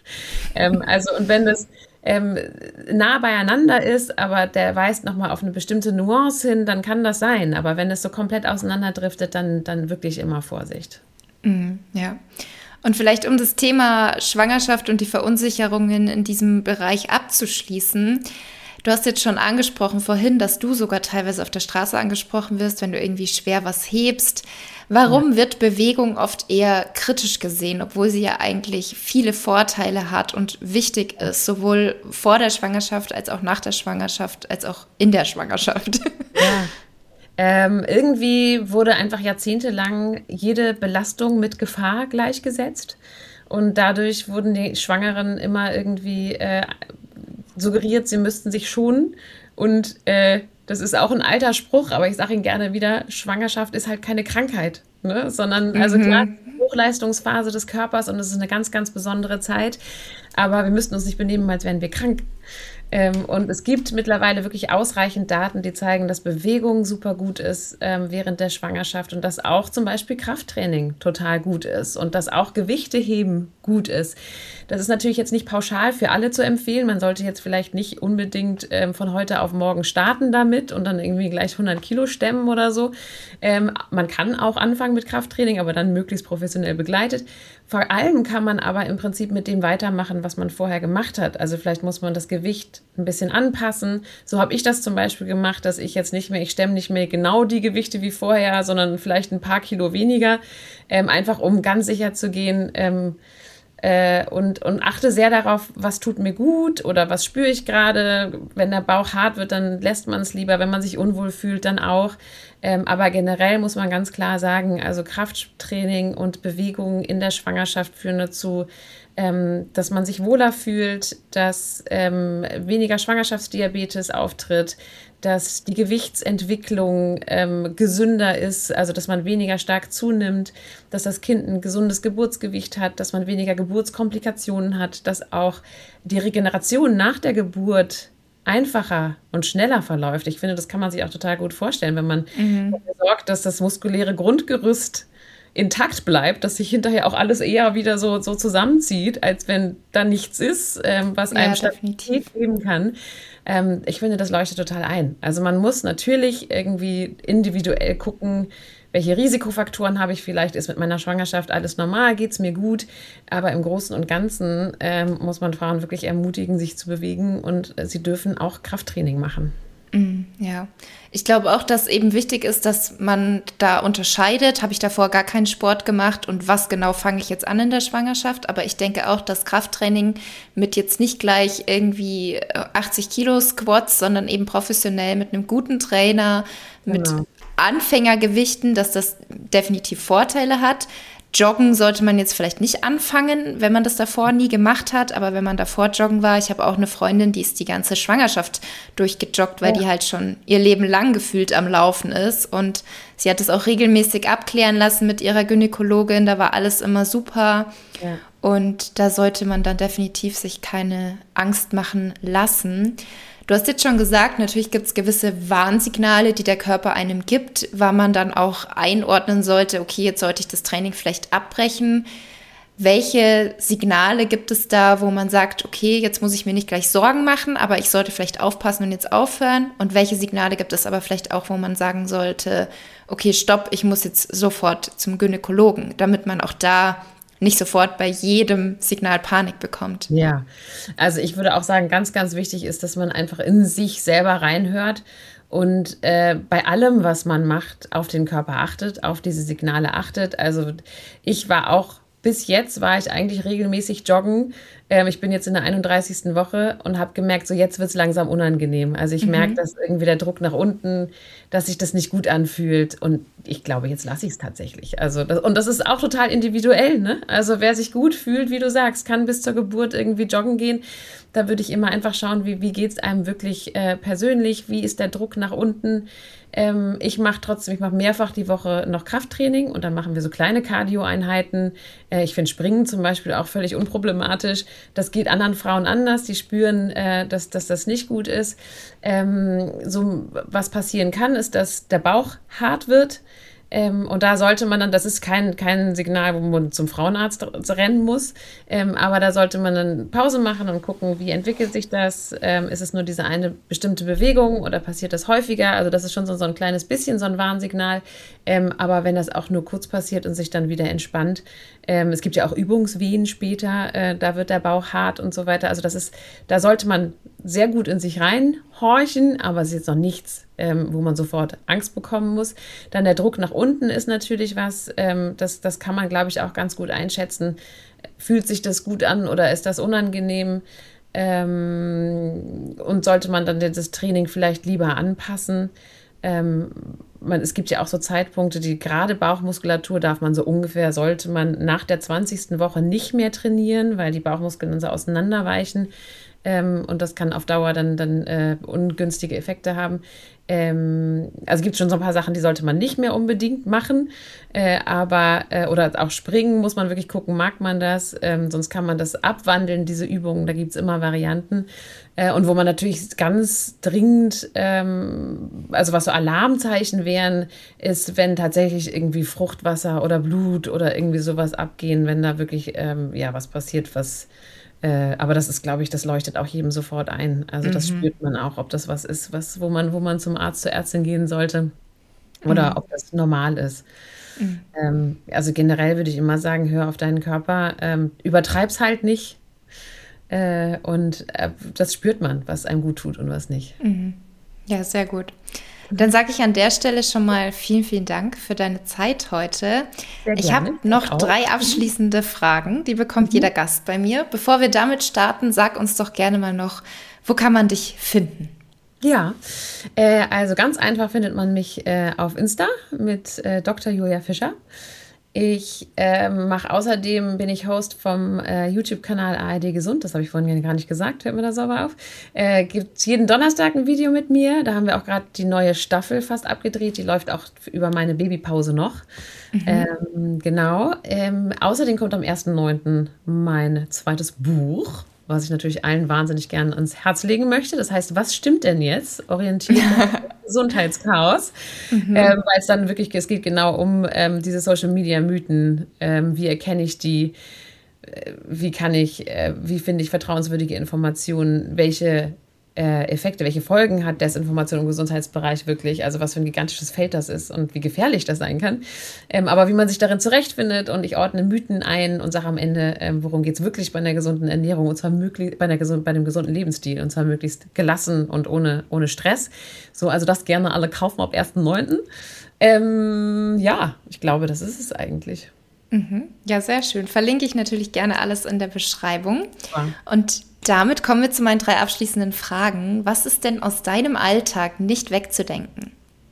ähm, also, und wenn das ähm, nah beieinander ist, aber der weist nochmal auf eine bestimmte Nuance hin, dann kann das sein. Aber wenn es so komplett auseinanderdriftet, dann, dann wirklich immer Vorsicht. Mm, ja. Und vielleicht, um das Thema Schwangerschaft und die Verunsicherungen in diesem Bereich abzuschließen, du hast jetzt schon angesprochen vorhin, dass du sogar teilweise auf der Straße angesprochen wirst, wenn du irgendwie schwer was hebst. Warum ja. wird Bewegung oft eher kritisch gesehen, obwohl sie ja eigentlich viele Vorteile hat und wichtig ist, sowohl vor der Schwangerschaft als auch nach der Schwangerschaft, als auch in der Schwangerschaft? Ja. Ähm, irgendwie wurde einfach jahrzehntelang jede Belastung mit Gefahr gleichgesetzt und dadurch wurden die Schwangeren immer irgendwie äh, suggeriert, sie müssten sich schonen und äh, das ist auch ein alter Spruch, aber ich sage ihn gerne wieder, Schwangerschaft ist halt keine Krankheit, ne? Sondern, also klar, Hochleistungsphase des Körpers und es ist eine ganz, ganz besondere Zeit, aber wir müssten uns nicht benehmen, als wären wir krank. Ähm, und es gibt mittlerweile wirklich ausreichend Daten, die zeigen, dass Bewegung super gut ist ähm, während der Schwangerschaft und dass auch zum Beispiel Krafttraining total gut ist und dass auch Gewichte heben gut ist. Das ist natürlich jetzt nicht pauschal für alle zu empfehlen. Man sollte jetzt vielleicht nicht unbedingt ähm, von heute auf morgen starten damit und dann irgendwie gleich hundert Kilo stemmen oder so. Ähm, man kann auch anfangen mit Krafttraining, aber dann möglichst professionell begleitet. Vor allem kann man aber im Prinzip mit dem weitermachen, was man vorher gemacht hat. Also vielleicht muss man das Gewicht ein bisschen anpassen. So habe ich das zum Beispiel gemacht, dass ich jetzt nicht mehr, ich stemme nicht mehr genau die Gewichte wie vorher, sondern vielleicht ein paar Kilo weniger, ähm, einfach um ganz sicher zu gehen, ähm, äh, und, und achte sehr darauf, was tut mir gut oder was spüre ich gerade. Wenn der Bauch hart wird, dann lässt man es lieber. Wenn man sich unwohl fühlt, dann auch. Ähm, aber generell muss man ganz klar sagen, also Krafttraining und Bewegungen in der Schwangerschaft führen dazu, ähm, dass man sich wohler fühlt, dass ähm, weniger Schwangerschaftsdiabetes auftritt, dass die Gewichtsentwicklung ähm, gesünder ist, also dass man weniger stark zunimmt, dass das Kind ein gesundes Geburtsgewicht hat, dass man weniger Geburtskomplikationen hat, dass auch die Regeneration nach der Geburt einfacher und schneller verläuft. Ich finde, das kann man sich auch total gut vorstellen, wenn man mhm. dafür sorgt, dass das muskuläre Grundgerüst intakt bleibt, dass sich hinterher auch alles eher wieder so, so zusammenzieht, als wenn da nichts ist, ähm, was einem ja, Stabilität geben kann. Ähm, ich finde, das leuchtet total ein. Also man muss natürlich irgendwie individuell gucken, welche Risikofaktoren habe ich vielleicht, ist mit meiner Schwangerschaft alles normal, geht es mir gut, aber im Großen und Ganzen ähm, muss man Frauen wirklich ermutigen, sich zu bewegen und äh, sie dürfen auch Krafttraining machen. Ja, ich glaube auch, dass eben wichtig ist, dass man da unterscheidet, habe ich davor gar keinen Sport gemacht und was genau fange ich jetzt an in der Schwangerschaft, aber ich denke auch, dass Krafttraining mit jetzt nicht gleich irgendwie achtzig Kilo Squats, sondern eben professionell mit einem guten Trainer, mit genau. Anfängergewichten, dass das definitiv Vorteile hat. Joggen sollte man jetzt vielleicht nicht anfangen, wenn man das davor nie gemacht hat, aber wenn man davor joggen war, ich habe auch eine Freundin, die ist die ganze Schwangerschaft durchgejoggt, weil ja. die halt schon ihr Leben lang gefühlt am Laufen ist und sie hat es auch regelmäßig abklären lassen mit ihrer Gynäkologin, da war alles immer super ja. und da sollte man dann definitiv sich keine Angst machen lassen. Du hast jetzt schon gesagt, natürlich gibt es gewisse Warnsignale, die der Körper einem gibt, weil man dann auch einordnen sollte, okay, jetzt sollte ich das Training vielleicht abbrechen. Welche Signale gibt es da, wo man sagt, okay, jetzt muss ich mir nicht gleich Sorgen machen, aber ich sollte vielleicht aufpassen und jetzt aufhören? Und welche Signale gibt es aber vielleicht auch, wo man sagen sollte, okay, stopp, ich muss jetzt sofort zum Gynäkologen, damit man auch da nicht sofort bei jedem Signal Panik bekommt. Ja, also ich würde auch sagen, ganz, ganz wichtig ist, dass man einfach in sich selber reinhört und äh, bei allem, was man macht, auf den Körper achtet, auf diese Signale achtet. Also ich war auch, bis jetzt war ich eigentlich regelmäßig joggen. Ähm, ich bin jetzt in der einunddreißigsten Woche und habe gemerkt, so jetzt wird es langsam unangenehm. Also ich mhm. merke, dass irgendwie der Druck nach unten, dass sich das nicht gut anfühlt. Und ich glaube, jetzt lasse ich es tatsächlich. Also das, und das ist auch total individuell, ne? Also wer sich gut fühlt, wie du sagst, kann bis zur Geburt irgendwie joggen gehen. Da würde ich immer einfach schauen, wie, wie geht es einem wirklich äh, persönlich, wie ist der Druck nach unten. Ähm, ich mache trotzdem, ich mache mehrfach die Woche noch Krafttraining und dann machen wir so kleine Cardio-Einheiten. Äh, ich finde Springen zum Beispiel auch völlig unproblematisch. Das geht anderen Frauen anders, die spüren, äh, dass, dass das nicht gut ist. Ähm, so, was passieren kann, ist, dass der Bauch hart wird. Ähm, und da sollte man dann, das ist kein, kein Signal, wo man zum Frauenarzt rennen muss, ähm, aber da sollte man dann Pause machen und gucken, wie entwickelt sich das, ähm, ist es nur diese eine bestimmte Bewegung oder passiert das häufiger, also das ist schon so, so ein kleines bisschen so ein Warnsignal, ähm, aber wenn das auch nur kurz passiert und sich dann wieder entspannt, ähm, es gibt ja auch Übungswehen später, äh, da wird der Bauch hart und so weiter, also das ist, da sollte man sehr gut in sich reinhorchen, aber es ist jetzt noch nichts, ähm, wo man sofort Angst bekommen muss. Dann der Druck nach unten ist natürlich was, ähm, das, das kann man, glaube ich, auch ganz gut einschätzen. Fühlt sich das gut an oder ist das unangenehm? Ähm, und sollte man dann das Training vielleicht lieber anpassen? Ähm, man, es gibt ja auch so Zeitpunkte, die gerade Bauchmuskulatur darf man so ungefähr, sollte man nach der zwanzigsten Woche nicht mehr trainieren, weil die Bauchmuskeln dann so auseinanderweichen. Ähm, und das kann auf Dauer dann, dann äh, ungünstige Effekte haben. Ähm, also gibt es schon so ein paar Sachen, die sollte man nicht mehr unbedingt machen, äh, aber äh, oder auch springen muss man wirklich gucken, mag man das, ähm, sonst kann man das abwandeln, diese Übungen, da gibt es immer Varianten äh, und wo man natürlich ganz dringend, ähm, also was so Alarmzeichen wären, ist, wenn tatsächlich irgendwie Fruchtwasser oder Blut oder irgendwie sowas abgehen, wenn da wirklich ähm, ja was passiert, was Äh, aber das ist, glaube ich, das leuchtet auch jedem sofort ein. Also das mhm. spürt man auch, ob das was ist, was, wo man, wo man zum Arzt, zur Ärztin gehen sollte oder mhm. ob das normal ist. Mhm. Ähm, also generell würde ich immer sagen, hör auf deinen Körper, ähm, übertreib's halt nicht äh, und äh, das spürt man, was einem gut tut und was nicht. Mhm. Ja, sehr gut. Dann sage ich an der Stelle schon mal vielen, vielen Dank für deine Zeit heute. Sehr ich habe noch auch. drei abschließende Fragen, die bekommt mhm. jeder Gast bei mir. Bevor wir damit starten, sag uns doch gerne mal noch, wo kann man dich finden? Ja, äh, also ganz einfach findet man mich äh, auf Insta mit äh, Doktor Julia Fischer. Ich äh, mache außerdem, bin ich Host vom äh, YouTube-Kanal A R D Gesund, das habe ich vorhin gar nicht gesagt, hört mir da sauber auf. Äh, gibt es jeden Donnerstag ein Video mit mir, da haben wir auch gerade die neue Staffel fast abgedreht, die läuft auch über meine Babypause noch. Mhm. Ähm, genau, ähm, außerdem kommt am ersten neunten mein zweites Buch, was ich natürlich allen wahnsinnig gerne ans Herz legen möchte. Das heißt, was stimmt denn jetzt? Orientiert Gesundheitschaos. Mhm. Ähm, weil es dann wirklich, es geht genau um ähm, diese Social-Media-Mythen. Ähm, wie erkenne ich die? Äh, wie kann ich, äh, wie finde ich vertrauenswürdige Informationen? Welche äh, Effekte, welche Folgen hat Desinformation im Gesundheitsbereich wirklich? Also was für ein gigantisches Feld das ist und wie gefährlich das sein kann. Ähm, aber wie man sich darin zurechtfindet, und ich ordne Mythen ein und sage am Ende, ähm, worum geht es wirklich bei einer gesunden Ernährung, und zwar möglich, bei, einer gesund, bei einem gesunden Lebensstil, und zwar möglichst gelassen und ohne, ohne Stress. So, also das gerne alle kaufen ab ersten neunten Ähm, ja, ich glaube, das ist es eigentlich. Mhm. Ja, sehr schön. Verlinke ich natürlich gerne alles in der Beschreibung. Ja. Und damit kommen wir zu meinen drei abschließenden Fragen. Was ist denn aus deinem Alltag nicht wegzudenken?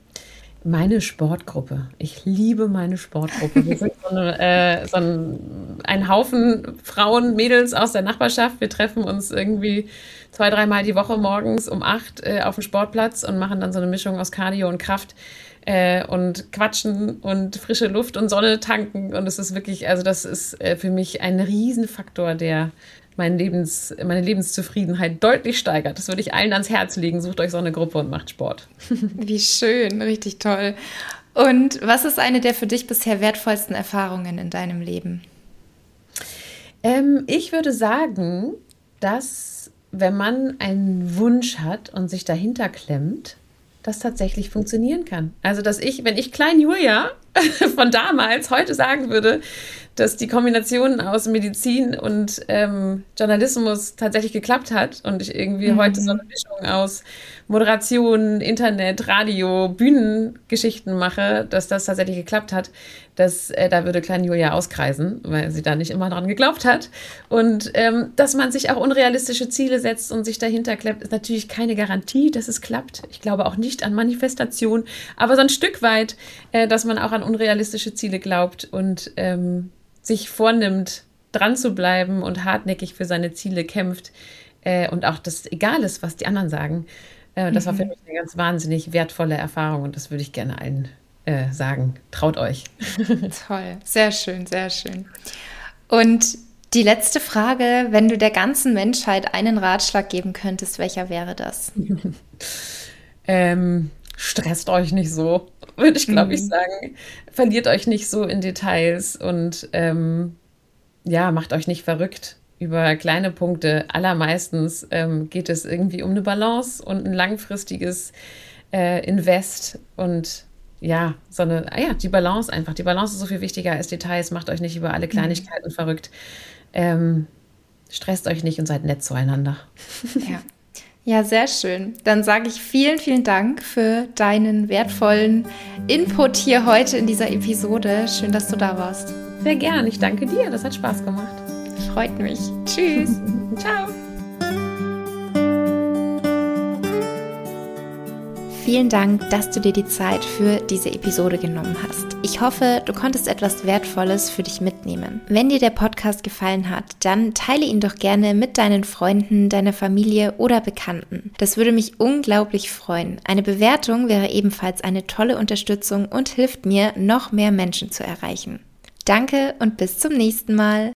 Meine Sportgruppe. Ich liebe meine Sportgruppe. Wir sind so, eine, äh, so ein, ein Haufen Frauen, Mädels aus der Nachbarschaft. Wir treffen uns irgendwie zwei, dreimal die Woche morgens um acht äh, auf dem Sportplatz und machen dann so eine Mischung aus Cardio und Kraft äh, und quatschen und frische Luft und Sonne tanken. Und es ist wirklich, also das ist äh, für mich ein Riesenfaktor, der mein Lebens, meine Lebenszufriedenheit deutlich steigert. Das würde ich allen ans Herz legen. Sucht euch so eine Gruppe und macht Sport. Wie schön, richtig toll. Und was ist eine der für dich bisher wertvollsten Erfahrungen in deinem Leben? Ähm, ich würde sagen, dass wenn man einen Wunsch hat und sich dahinter klemmt, das tatsächlich funktionieren kann. Also, dass ich, wenn ich Klein Julia von damals heute sagen würde, dass die Kombination aus Medizin und ähm, Journalismus tatsächlich geklappt hat und ich irgendwie mhm. heute so eine Mischung aus Moderation, Internet, Radio, Bühnengeschichten mache, dass das tatsächlich geklappt hat, dass äh, da würde Klein Julia auskreisen, weil sie da nicht immer dran geglaubt hat. Und ähm, dass man sich auch unrealistische Ziele setzt und sich dahinter klemmt, ist natürlich keine Garantie, dass es klappt. Ich glaube auch nicht an Manifestation, aber so ein Stück weit, äh, dass man auch an unrealistische Ziele glaubt und ähm, sich vornimmt, dran zu bleiben und hartnäckig für seine Ziele kämpft äh, und auch das egal ist, was die anderen sagen. Äh, das mhm. war für mich eine ganz wahnsinnig wertvolle Erfahrung und das würde ich gerne allen äh, sagen. Traut euch. Toll, sehr schön, sehr schön. Und die letzte Frage, wenn du der ganzen Menschheit einen Ratschlag geben könntest, welcher wäre das? ähm, stresst euch nicht so, würde ich, glaube Mhm. ich, sagen. Verliert euch nicht so in Details und ähm, ja, macht euch nicht verrückt über kleine Punkte. Allermeistens ähm, geht es irgendwie um eine Balance und ein langfristiges äh, Invest und ja, so eine, ah ja, die Balance einfach. Die Balance ist so viel wichtiger als Details. Macht euch nicht über alle Kleinigkeiten verrückt. Ähm, stresst euch nicht und seid nett zueinander. Ja. Ja, sehr schön. Dann sage ich vielen, vielen Dank für deinen wertvollen Input hier heute in dieser Episode. Schön, dass du da warst. Sehr gern. Ich danke dir. Das hat Spaß gemacht. Freut mich. Tschüss. Ciao. Vielen Dank, dass du dir die Zeit für diese Episode genommen hast. Ich hoffe, du konntest etwas Wertvolles für dich mitnehmen. Wenn dir der Podcast gefallen hat, dann teile ihn doch gerne mit deinen Freunden, deiner Familie oder Bekannten. Das würde mich unglaublich freuen. Eine Bewertung wäre ebenfalls eine tolle Unterstützung und hilft mir, noch mehr Menschen zu erreichen. Danke und bis zum nächsten Mal.